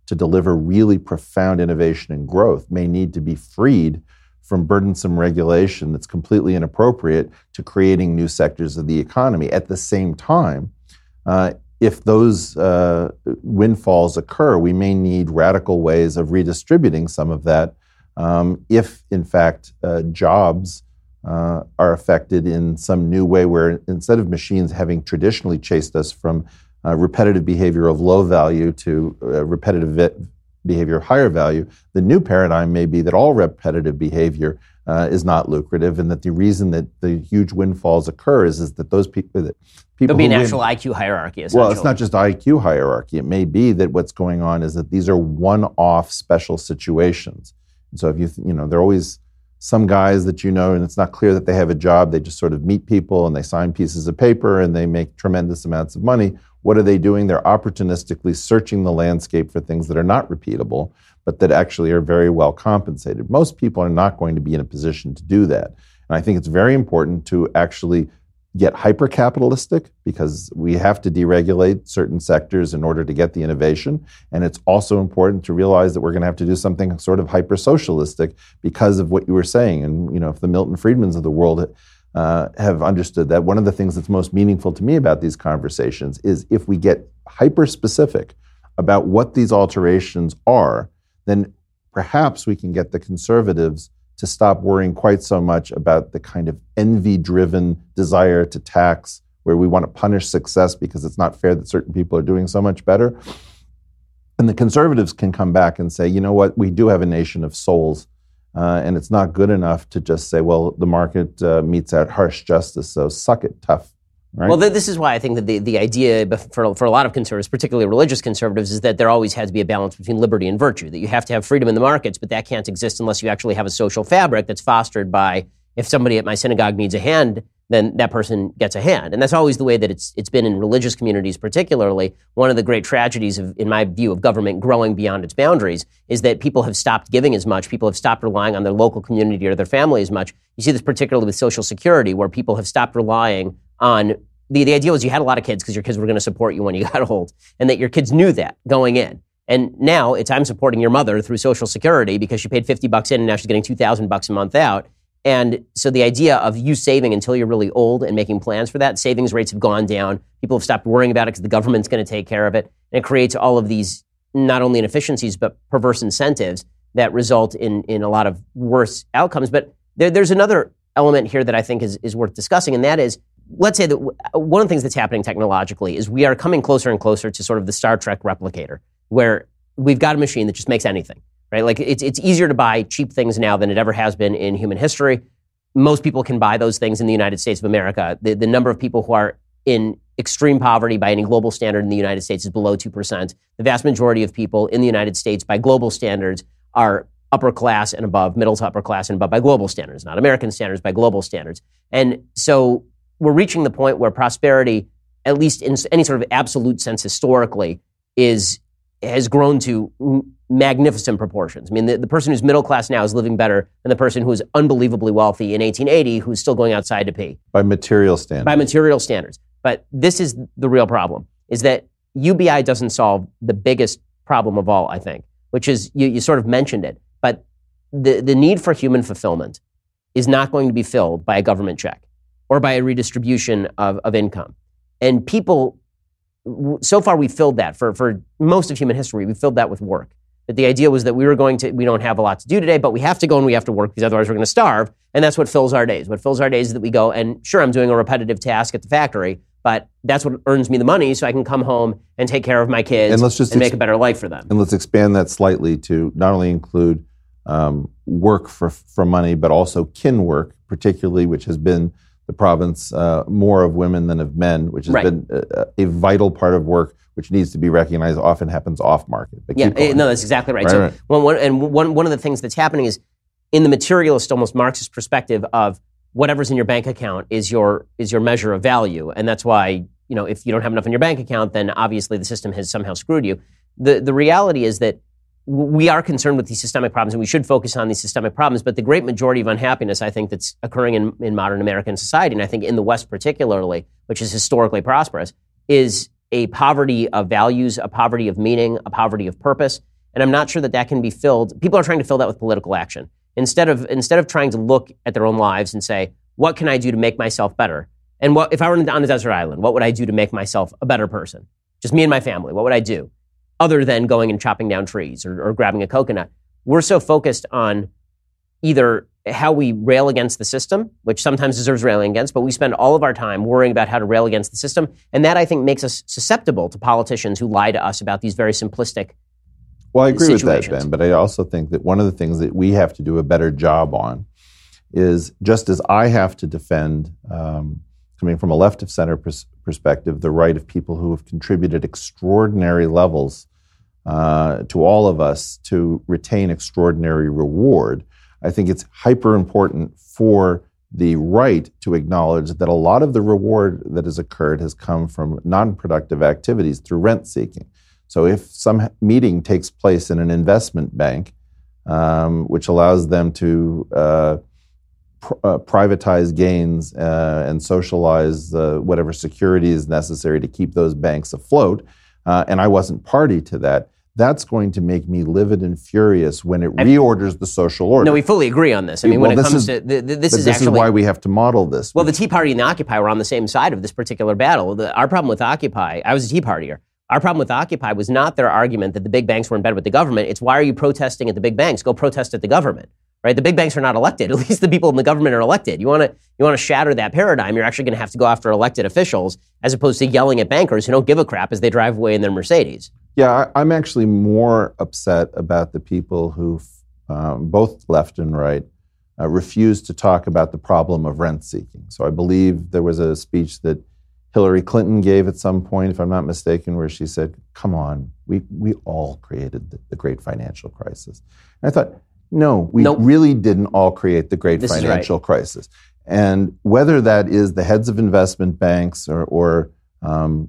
to deliver really profound innovation and growth may need to be freed from burdensome regulation that's completely inappropriate to creating new sectors of the economy. At the same time, uh, if those uh, windfalls occur, we may need radical ways of redistributing some of that um, if, in fact, uh, jobs uh, are affected in some new way where instead of machines having traditionally chased us from uh, repetitive behavior of low value to uh, repetitive vi- behavior of higher value, the new paradigm may be that all repetitive behavior uh, is not lucrative, and that the reason that the huge windfalls occur is, is that those people that people There'll be an win, actual I Q hierarchy. Well, it's not just I Q hierarchy. It may be that what's going on is that these are one-off special situations. And so if you th- you know, there are always some guys that you know, and it's not clear that they have a job. They just sort of meet people and they sign pieces of paper and they make tremendous amounts of money. What are they doing? They're opportunistically searching the landscape for things that are not repeatable, but that actually are very well compensated. Most people are not going to be in a position to do that. And I think it's very important to actually get hyper-capitalistic, because we have to deregulate certain sectors in order to get the innovation. And it's also important to realize that we're going to have to do something sort of hyper-socialistic because of what you were saying. And, you know, if the Milton Friedmans of the world uh, have understood that, one of the things that's most meaningful to me about these conversations is if we get hyper-specific about what these alterations are, then perhaps we can get the conservatives to stop worrying quite so much about the kind of envy-driven desire to tax, where we want to punish success because it's not fair that certain people are doing so much better. And the conservatives can come back and say, you know what, we do have a nation of souls, uh, and it's not good enough to just say, well, the market uh, metes out harsh justice, so suck it tough. Right? Well, th- this is why I think that the, the idea for, for a lot of conservatives, particularly religious conservatives, is that there always has to be a balance between liberty and virtue, that you have to have freedom in the markets, but that can't exist unless you actually have a social fabric that's fostered by, if somebody at my synagogue needs a hand, then that person gets a hand. And that's always the way that it's it's been in religious communities particularly. One of the great tragedies, of, in my view, of government growing beyond its boundaries is that people have stopped giving as much. People have stopped relying on their local community or their family as much. You see this particularly with Social Security, where people have stopped relying on, the, the idea was you had a lot of kids because your kids were going to support you when you got old, and that your kids knew that going in. And now it's, I'm supporting your mother through Social Security because she paid fifty bucks in and now she's getting two thousand bucks a month out. And so the idea of you saving until you're really old and making plans for that, savings rates have gone down. People have stopped worrying about it because the government's going to take care of it. And it creates all of these, not only inefficiencies, but perverse incentives that result in, in a lot of worse outcomes. But there, there's another element here that I think is, is worth discussing, and that is, let's say that w- one of the things that's happening technologically is we are coming closer and closer to sort of the Star Trek replicator, where we've got a machine that just makes anything. Right? Like it's it's easier to buy cheap things now than it ever has been in human history. Most people can buy those things in the United States of America. The, the number of people who are in extreme poverty by any global standard in the United States is below two percent. The vast majority of people in the United States by global standards are upper class and above, middle to upper class and above by global standards, not American standards, by global standards. And so we're reaching the point where prosperity, at least in any sort of absolute sense historically, is has grown to magnificent proportions. I mean, the, the person who's middle class now is living better than the person who's unbelievably wealthy in eighteen eighty who's still going outside to pee. By material standards. By material standards. But this is the real problem, is that U B I doesn't solve the biggest problem of all, I think, which is, you, you sort of mentioned it, but the, the need for human fulfillment is not going to be filled by a government check or by a redistribution of, of income. And people, so far we filled that, for, for most of human history, we filled that with work. That the idea was that we were going to, we don't have a lot to do today, but we have to go and we have to work because otherwise we're going to starve. And that's what fills our days. What fills our days is that we go and sure, I'm doing a repetitive task at the factory, but that's what earns me the money so I can come home and take care of my kids and, let's just and make ex- a better life for them. And let's expand that slightly to not only include um, work for, for money, but also kin work, particularly, which has been the province uh, more of women than of men, which has right. been a, a vital part of work which needs to be recognized, often happens off market. But yeah, no, that's exactly right. right so, right. One, one, and one, one of the things that's happening is, in the materialist, almost Marxist perspective of whatever's in your bank account is your is your measure of value, and that's why, you know, if you don't have enough in your bank account, then obviously the system has somehow screwed you. The the reality is that we are concerned with these systemic problems, and we should focus on these systemic problems. But the great majority of unhappiness, I think, that's occurring in, in modern American society, and I think in the West particularly, which is historically prosperous, is a poverty of values, a poverty of meaning, a poverty of purpose. And I'm not sure that that can be filled. People are trying to fill that with political action. Instead of instead of trying to look at their own lives and say, what can I do to make myself better? And what if I were on a desert island, what would I do to make myself a better person? Just me and my family, what would I do? Other than going and chopping down trees or, or grabbing a coconut. We're so focused on either how we rail against the system, which sometimes deserves railing against, but we spend all of our time worrying about how to rail against the system. And that, I think, makes us susceptible to politicians who lie to us about these very simplistic Well, I agree situations. with that, Ben, but I also think that one of the things that we have to do a better job on is, just as I have to defend, um, coming from a left of center pers- perspective, the right of people who have contributed extraordinary levels uh, to all of us to retain extraordinary reward. I think it's hyper important for the right to acknowledge that a lot of the reward that has occurred has come from non-productive activities through rent seeking. So if some meeting takes place in an investment bank, um, which allows them to uh, pr- uh, privatize gains uh, and socialize uh, whatever security is necessary to keep those banks afloat, uh, and I wasn't party to that, that's going to make me livid and furious when it I mean, reorders the social order. No, we fully agree on this. I mean, well, when it comes is, to the, the, this is this actually, is why we have to model this. Well, the Tea Party and the Occupy were on the same side of this particular battle. The, our problem with Occupy, I was a Tea Partier. Our problem with Occupy was not their argument that the big banks were in bed with the government. It's, why are you protesting at the big banks? Go protest at the government, right? The big banks are not elected. At least the people in the government are elected. You want to you want to shatter that paradigm. You're actually going to have to go after elected officials as opposed to yelling at bankers who don't give a crap as they drive away in their Mercedes. Yeah, I, I'm actually more upset about the people who, um, both left and right, uh, refuse to talk about the problem of rent seeking. So I believe there was a speech that Hillary Clinton gave at some point, if I'm not mistaken, where she said, come on, we, we all created the, the great financial crisis. And I thought, no, we nope. really didn't all create the great this financial right. crisis. And whether that is the heads of investment banks or, or um,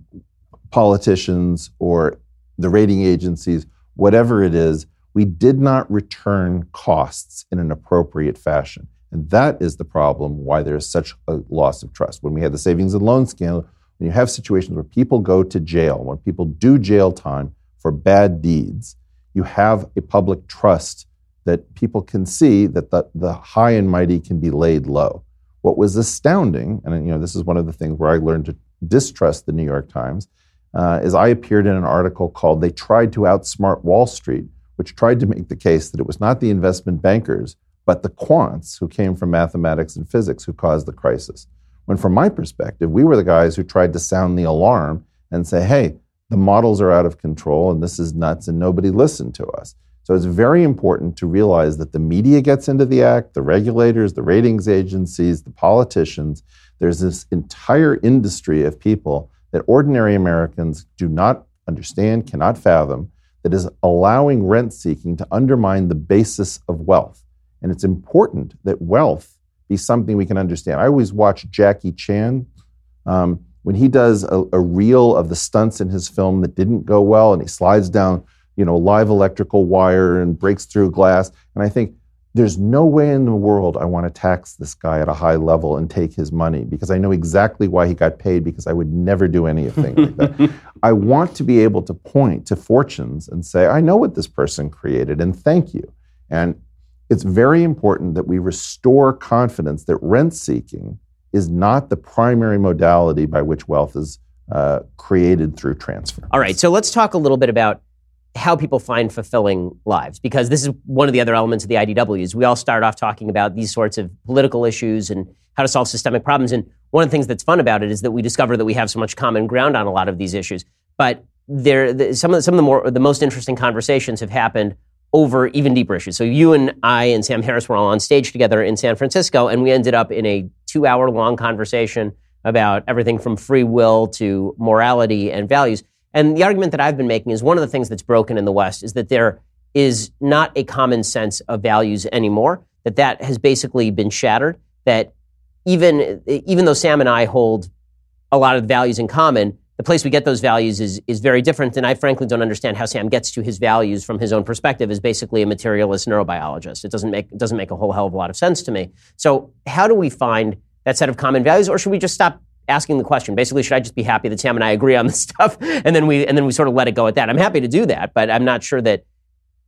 politicians or the rating agencies, whatever it is, we did not return costs in an appropriate fashion. And that is the problem why there is such a loss of trust. When we had the savings and loan scandal, when you have situations where people go to jail, when people do jail time for bad deeds, you have a public trust that people can see that the, the high and mighty can be laid low. What was astounding, and you know, this is one of the things where I learned to distrust the New York Times, uh, is I appeared in an article called "They Tried to Outsmart Wall Street," which tried to make the case that it was not the investment bankers, but the quants who came from mathematics and physics who caused the crisis. When from my perspective, we were the guys who tried to sound the alarm and say, hey, the models are out of control and this is nuts, and nobody listened to us. So it's very important to realize that the media gets into the act, the regulators, the ratings agencies, the politicians. There's this entire industry of people that ordinary Americans do not understand, cannot fathom, that is allowing rent seeking to undermine the basis of wealth. And it's important that wealth be something we can understand. I always watch Jackie Chan um, when he does a, a reel of the stunts in his film that didn't go well, and he slides down, you know, live electrical wire and breaks through glass. And I think there's no way in the world I want to tax this guy at a high level and take his money, because I know exactly why he got paid, because I would never do anything like that. I want to be able to point to fortunes and say, I know what this person created, and thank you. And it's very important that we restore confidence that rent seeking is not the primary modality by which wealth is uh, created through transfer. All right, so let's talk a little bit about how people find fulfilling lives, because this is one of the other elements of the I D Ws. We all start off talking about these sorts of political issues and how to solve systemic problems. And one of the things that's fun about it is that we discover that we have so much common ground on a lot of these issues. But there, the, some of the, some of the more the most interesting conversations have happened over even deeper issues. So you and I and Sam Harris were all on stage together in San Francisco, and we ended up in a two-hour-long conversation about everything from free will to morality and values. And the argument that I've been making is one of the things that's broken in the West is that there is not a common sense of values anymore, that that has basically been shattered, that even, even though Sam and I hold a lot of the values in common, the place we get those values is is very different, and I frankly don't understand how Sam gets to his values from his own perspective as basically a materialist neurobiologist. It doesn't make it doesn't make a whole hell of a lot of sense to me. So how do we find that set of common values, or should we just stop asking the question? Basically, should I just be happy that Sam and I agree on this stuff, and then we and then we sort of let it go at that? I'm happy to do that, but I'm not sure that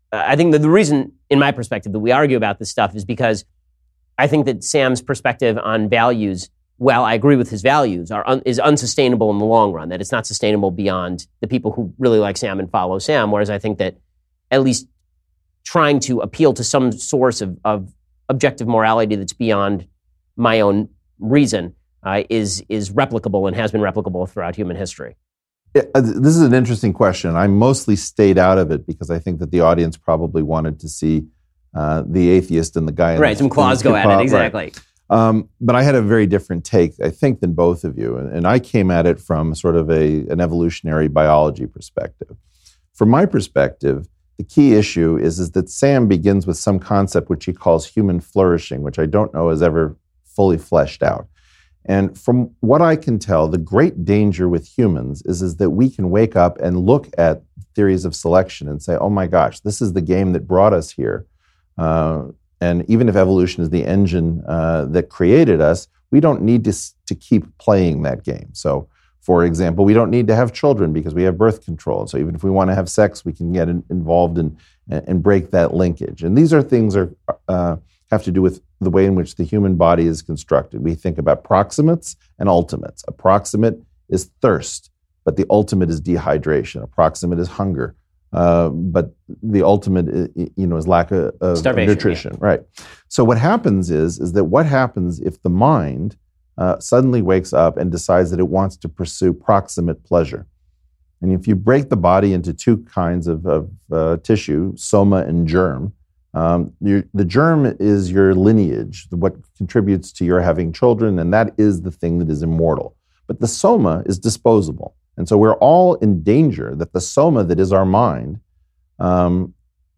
I think that the reason, in my perspective, that we argue about this stuff is because I think that Sam's perspective on values, while I agree with his values, are un, is unsustainable in the long run, that it's not sustainable beyond the people who really like Sam and follow Sam, whereas I think that at least trying to appeal to some source of, of objective morality that's beyond my own reason uh, is is replicable and has been replicable throughout human history. Yeah, this is an interesting question. I mostly stayed out of it because I think that the audience probably wanted to see uh, the atheist and the guy in right, the, some claws go at it, exactly. Right. Um, but I had a very different take, I think, than both of you. And, and I came at it from sort of a, an evolutionary biology perspective. From my perspective, the key issue is, is that Sam begins with some concept which he calls human flourishing, which I don't know is ever fully fleshed out. And from what I can tell, the great danger with humans is, is that we can wake up and look at theories of selection and say, oh my gosh, this is the game that brought us here. Uh, And even if evolution is the engine uh, that created us, we don't need to, to keep playing that game. So, for example, we don't need to have children because we have birth control. So even if we want to have sex, we can get in, involved in, and break that linkage. And these are things that uh, have to do with the way in which the human body is constructed. We think about proximates and ultimates. A proximate is thirst, but the ultimate is dehydration. A proximate is hunger. Uh, but the ultimate, you know, is lack of, of nutrition, yeah. Right? So what happens is, is that what happens if the mind uh, suddenly wakes up and decides that it wants to pursue proximate pleasure? And if you break the body into two kinds of, of uh, tissue, soma and germ, um, your, the germ is your lineage, what contributes to your having children, and that is the thing that is immortal. But the soma is disposable. And so we're all in danger that the soma that is our mind um,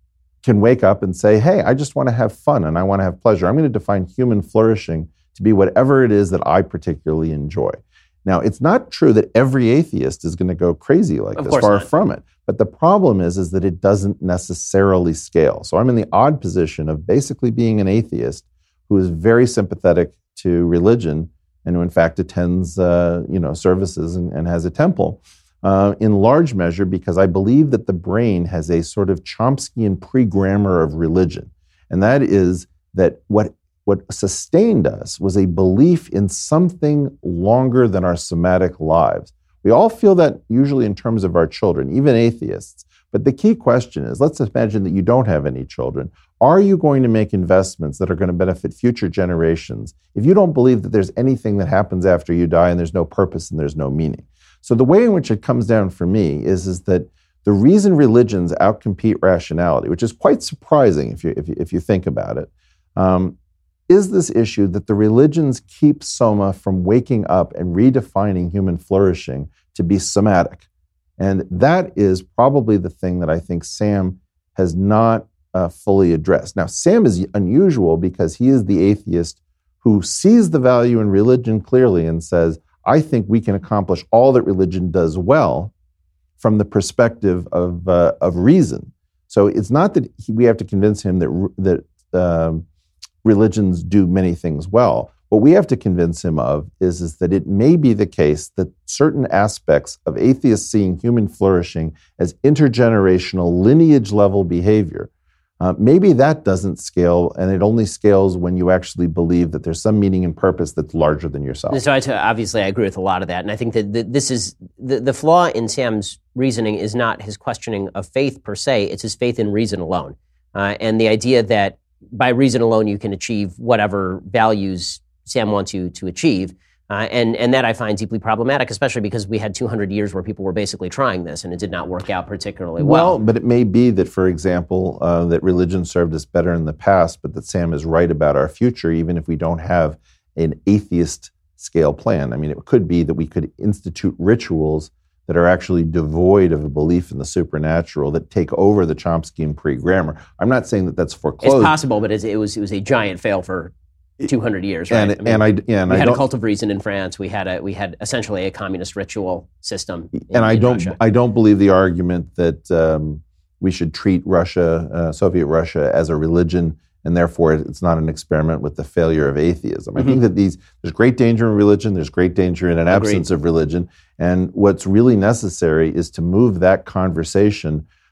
can wake up and say, hey, I just want to have fun and I want to have pleasure. I'm going to define human flourishing to be whatever it is that I particularly enjoy. Now, it's not true that every atheist is going to go crazy like this, far from it. But the problem is, is that it doesn't necessarily scale. So I'm in the odd position of basically being an atheist who is very sympathetic to religion and who in fact attends uh, you know, services and, and has a temple, uh, in large measure because I believe that the brain has a sort of Chomskyan pre-grammar of religion. And that is that what, what sustained us was a belief in something longer than our somatic lives. We all feel that usually in terms of our children, even atheists. But the key question is, let's imagine that you don't have any children. Are you going to make investments that are going to benefit future generations if you don't believe that there's anything that happens after you die and there's no purpose and there's no meaning? So the way in which it comes down for me is, is that the reason religions outcompete rationality, which is quite surprising if you, if you, if you think about it, um, is this issue that the religions keep soma from waking up and redefining human flourishing to be somatic. And that is probably the thing that I think Sam has not uh, fully addressed. Now, Sam is unusual because he is the atheist who sees the value in religion clearly and says, I think we can accomplish all that religion does well from the perspective of uh, of reason. So it's not that he, we have to convince him that that um, religions do many things well. What we have to convince him of is, is that it may be the case that certain aspects of atheists seeing human flourishing as intergenerational, lineage-level behavior, uh, maybe that doesn't scale, and it only scales when you actually believe that there's some meaning and purpose that's larger than yourself. And so I t- obviously I agree with a lot of that, and I think that the, this is, the, the flaw in Sam's reasoning is not his questioning of faith per se, it's his faith in reason alone. Uh, and the idea that by reason alone you can achieve whatever values Sam wants you to achieve. Uh, and, and that I find deeply problematic, especially because we had two hundred years where people were basically trying this and it did not work out particularly well. Well, but it may be that, for example, uh, that religion served us better in the past, but that Sam is right about our future, even if we don't have an atheist scale plan. I mean, it could be that we could institute rituals that are actually devoid of a belief in the supernatural that take over the Chomskyan pre-grammar. I'm not saying that that's foreclosed. It's possible, but it was, it was a giant fail for two hundred years, right? And, I mean, and I, yeah, and we I had don't, a cult of reason in France. We had a we had essentially a communist ritual system. In, and I in don't Russia. I don't believe the argument that um, we should treat Russia, uh, Soviet Russia, as a religion, and therefore it's not an experiment with the failure of atheism. Mm-hmm. I think that these there's great danger in religion. There's great danger in an absence Agreed. Of religion. And what's really necessary is to move that conversation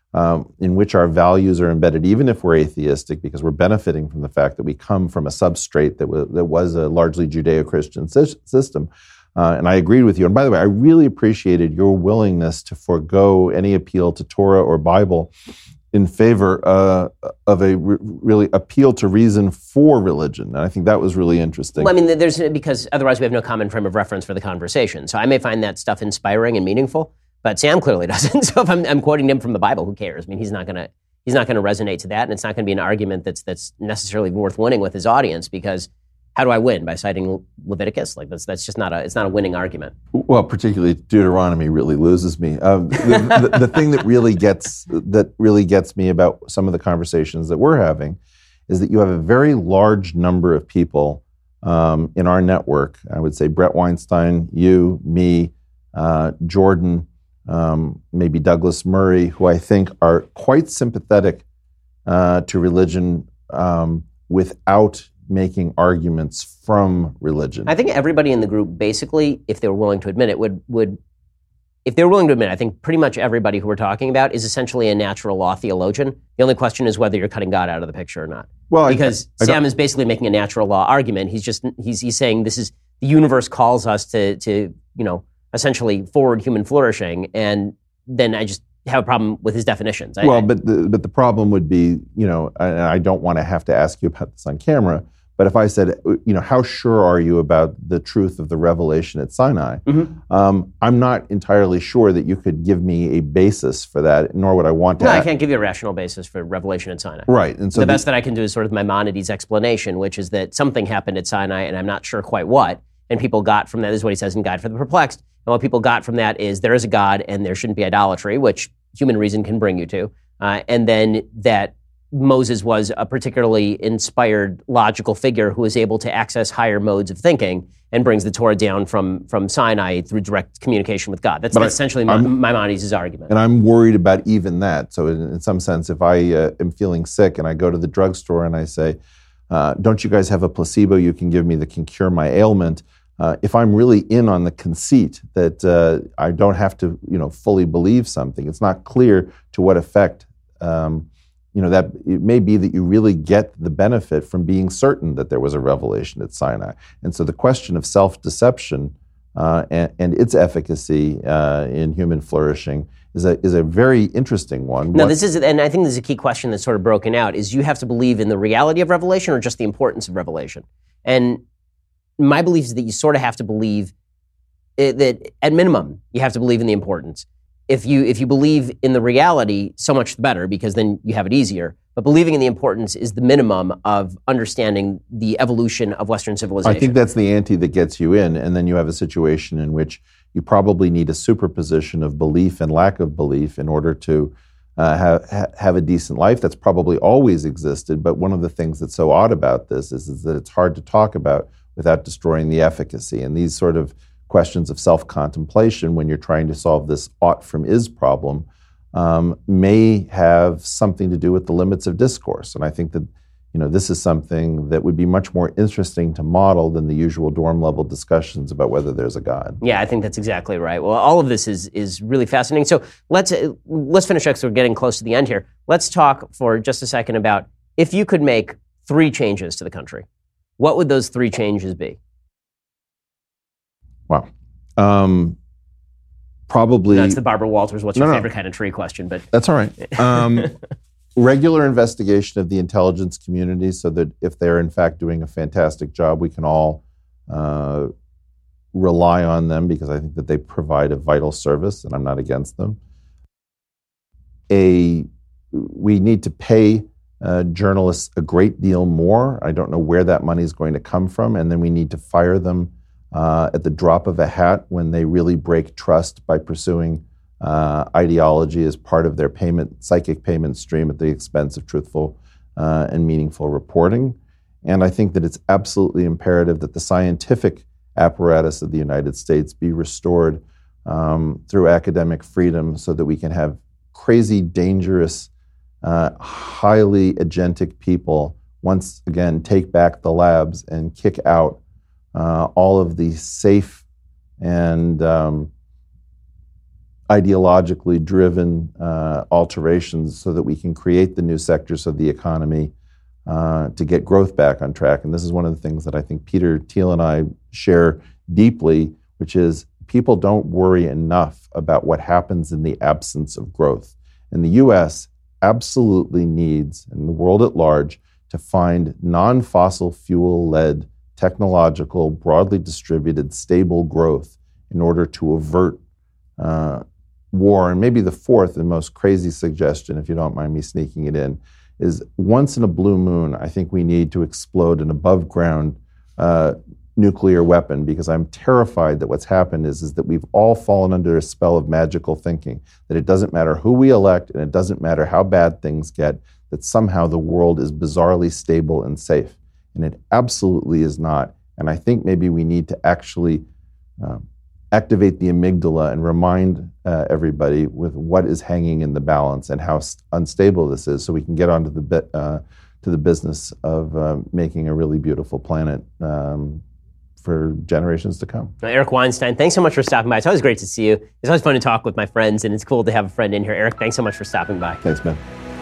um, in which our values are embedded, even if we're atheistic, because we're benefiting from the fact that we come from a substrate that was, that was a largely Judeo-Christian sy- system. Uh, and I agreed with you. And by the way, I really appreciated your willingness to forego any appeal to Torah or Bible in favor uh, of a re- really appeal to reason for religion. And I think that was really interesting. Well, I mean, there's because otherwise we have no common frame of reference for the conversation. So I may find that stuff inspiring and meaningful, but Sam clearly doesn't. So if I'm, I'm quoting him from the Bible, who cares? I mean, he's not going to he's not going to resonate to that, and it's not going to be an argument that's that's necessarily worth winning with his audience, because how do I win? By citing Leviticus? Like that's that's just not a it's not a winning argument. Well, particularly Deuteronomy really loses me. Um, the, the, the thing that really gets that really gets me about some of the conversations that we're having is that you have a very large number of people um, in our network. I would say Brett Weinstein, you, me, uh, Jordan, um, maybe Douglas Murray, who I think are quite sympathetic uh, to religion um, without making arguments from religion. I think everybody in the group, basically, if they were willing to admit it, would would if they were willing to admit it, I think pretty much everybody who we're talking about is essentially a natural law theologian. The only question is whether you're cutting God out of the picture or not. Well, because I, I Sam is basically making a natural law argument. He's just he's he's saying this is the universe calls us to to you know essentially forward human flourishing, and then I just have a problem with his definitions. I, well, I, but the but the problem would be, you know, and I don't want to have to ask you about this on camera, but if I said, you know, how sure are you about the truth of the revelation at Sinai? Mm-hmm. Um, I'm not entirely sure that you could give me a basis for that, nor would I want to. No, ask. I can't give you a rational basis for revelation at Sinai. Right. And so the, the best that I can do is sort of Maimonides' explanation, which is that something happened at Sinai, and I'm not sure quite what. And people got from that, this is what he says in Guide for the Perplexed, and what people got from that is there is a God and there shouldn't be idolatry, which human reason can bring you to. Uh, and then that Moses was a particularly inspired logical figure who was able to access higher modes of thinking and brings the Torah down from, from Sinai through direct communication with God. That's, that's I, essentially I'm, Maimonides' argument. And I'm worried about even that. So in, in some sense, if I uh, am feeling sick and I go to the drugstore and I say, uh, don't you guys have a placebo you can give me that can cure my ailment? Uh, if I'm really in on the conceit that uh, I don't have to, you know, fully believe something, it's not clear to what effect um, you know, that it may be that you really get the benefit from being certain that there was a revelation at Sinai. And so the question of self-deception uh, and, and its efficacy uh, in human flourishing is a is a very interesting one. No, this is, and I think this is a key question that's sort of broken out, is you have to believe in the reality of revelation or just the importance of revelation. And my belief is that you sort of have to believe it, that, at minimum, you have to believe in the importance. If you if you believe in the reality, so much the better, because then you have it easier. But believing in the importance is the minimum of understanding the evolution of Western civilization. I think that's the ante that gets you in, and then you have a situation in which you probably need a superposition of belief and lack of belief in order to uh, have have a decent life. That's probably always existed, but one of the things that's so odd about this is, is that it's hard to talk about without destroying the efficacy. And these sort of questions of self-contemplation, when you're trying to solve this ought from is problem, um, may have something to do with the limits of discourse. And I think that, you know, this is something that would be much more interesting to model than the usual dorm level discussions about whether there's a God. Yeah, I think that's exactly right. Well, all of this is is really fascinating. So let's uh, let's finish up, because we're getting close to the end here. Let's talk for just a second about if you could make three changes to the country, what would those three changes be? Wow. Um, probably... That's the Barbara Walters, what's your no, favorite no. kind of tree question, but... That's all right. Um, regular investigation of the intelligence community so that if they're in fact doing a fantastic job, we can all uh, rely on them, because I think that they provide a vital service, and I'm not against them. A, we need to pay uh, journalists a great deal more. I don't know where that money is going to come from, and then we need to fire them Uh, at the drop of a hat when they really break trust by pursuing uh, ideology as part of their payment, psychic payment stream at the expense of truthful uh, and meaningful reporting. And I think that it's absolutely imperative that the scientific apparatus of the United States be restored um, through academic freedom so that we can have crazy, dangerous, uh, highly agentic people once again take back the labs and kick out Uh, all of the safe and um, ideologically driven uh, alterations so that we can create the new sectors of the economy uh, to get growth back on track. And this is one of the things that I think Peter Thiel and I share deeply, which is people don't worry enough about what happens in the absence of growth. And the U S absolutely needs, and the world at large, to find non-fossil fuel-led, technological, broadly distributed, stable growth in order to avert uh, war. And maybe the fourth and most crazy suggestion, if you don't mind me sneaking it in, is once in a blue moon, I think we need to explode an above-ground uh, nuclear weapon, because I'm terrified that what's happened is, is that we've all fallen under a spell of magical thinking, that it doesn't matter who we elect and it doesn't matter how bad things get, that somehow the world is bizarrely stable and safe. And it absolutely is not. And I think maybe we need to actually um, activate the amygdala and remind uh, everybody with what is hanging in the balance and how st- unstable this is, so we can get onto the bit, uh, to the business of uh, making a really beautiful planet um, for generations to come. Eric Weinstein, thanks so much for stopping by. It's always great to see you. It's always fun to talk with my friends, and it's cool to have a friend in here. Eric, thanks so much for stopping by. Thanks, man.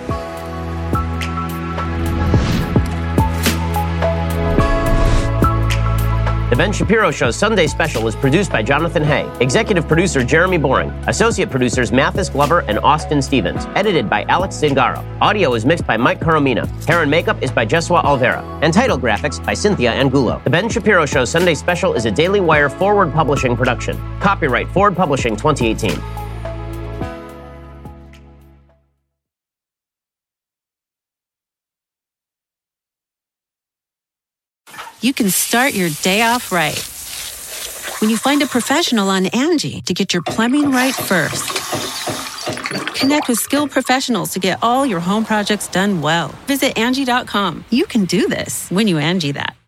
The Ben Shapiro Show's Sunday special is produced by Jonathan Hay, executive producer Jeremy Boring, associate producers Mathis Glover and Austin Stevens, edited by Alex Zingaro. Audio is mixed by Mike Coromina. Hair and makeup is by Jesua Alvera, and title graphics by Cynthia Angulo. The Ben Shapiro Show's Sunday special is a Daily Wire Forward Publishing production. Copyright Forward Publishing twenty eighteen. You can start your day off right when you find a professional on Angie to get your plumbing right first. Connect with skilled professionals to get all your home projects done well. Visit Angie dot com. You can do this when you Angie that.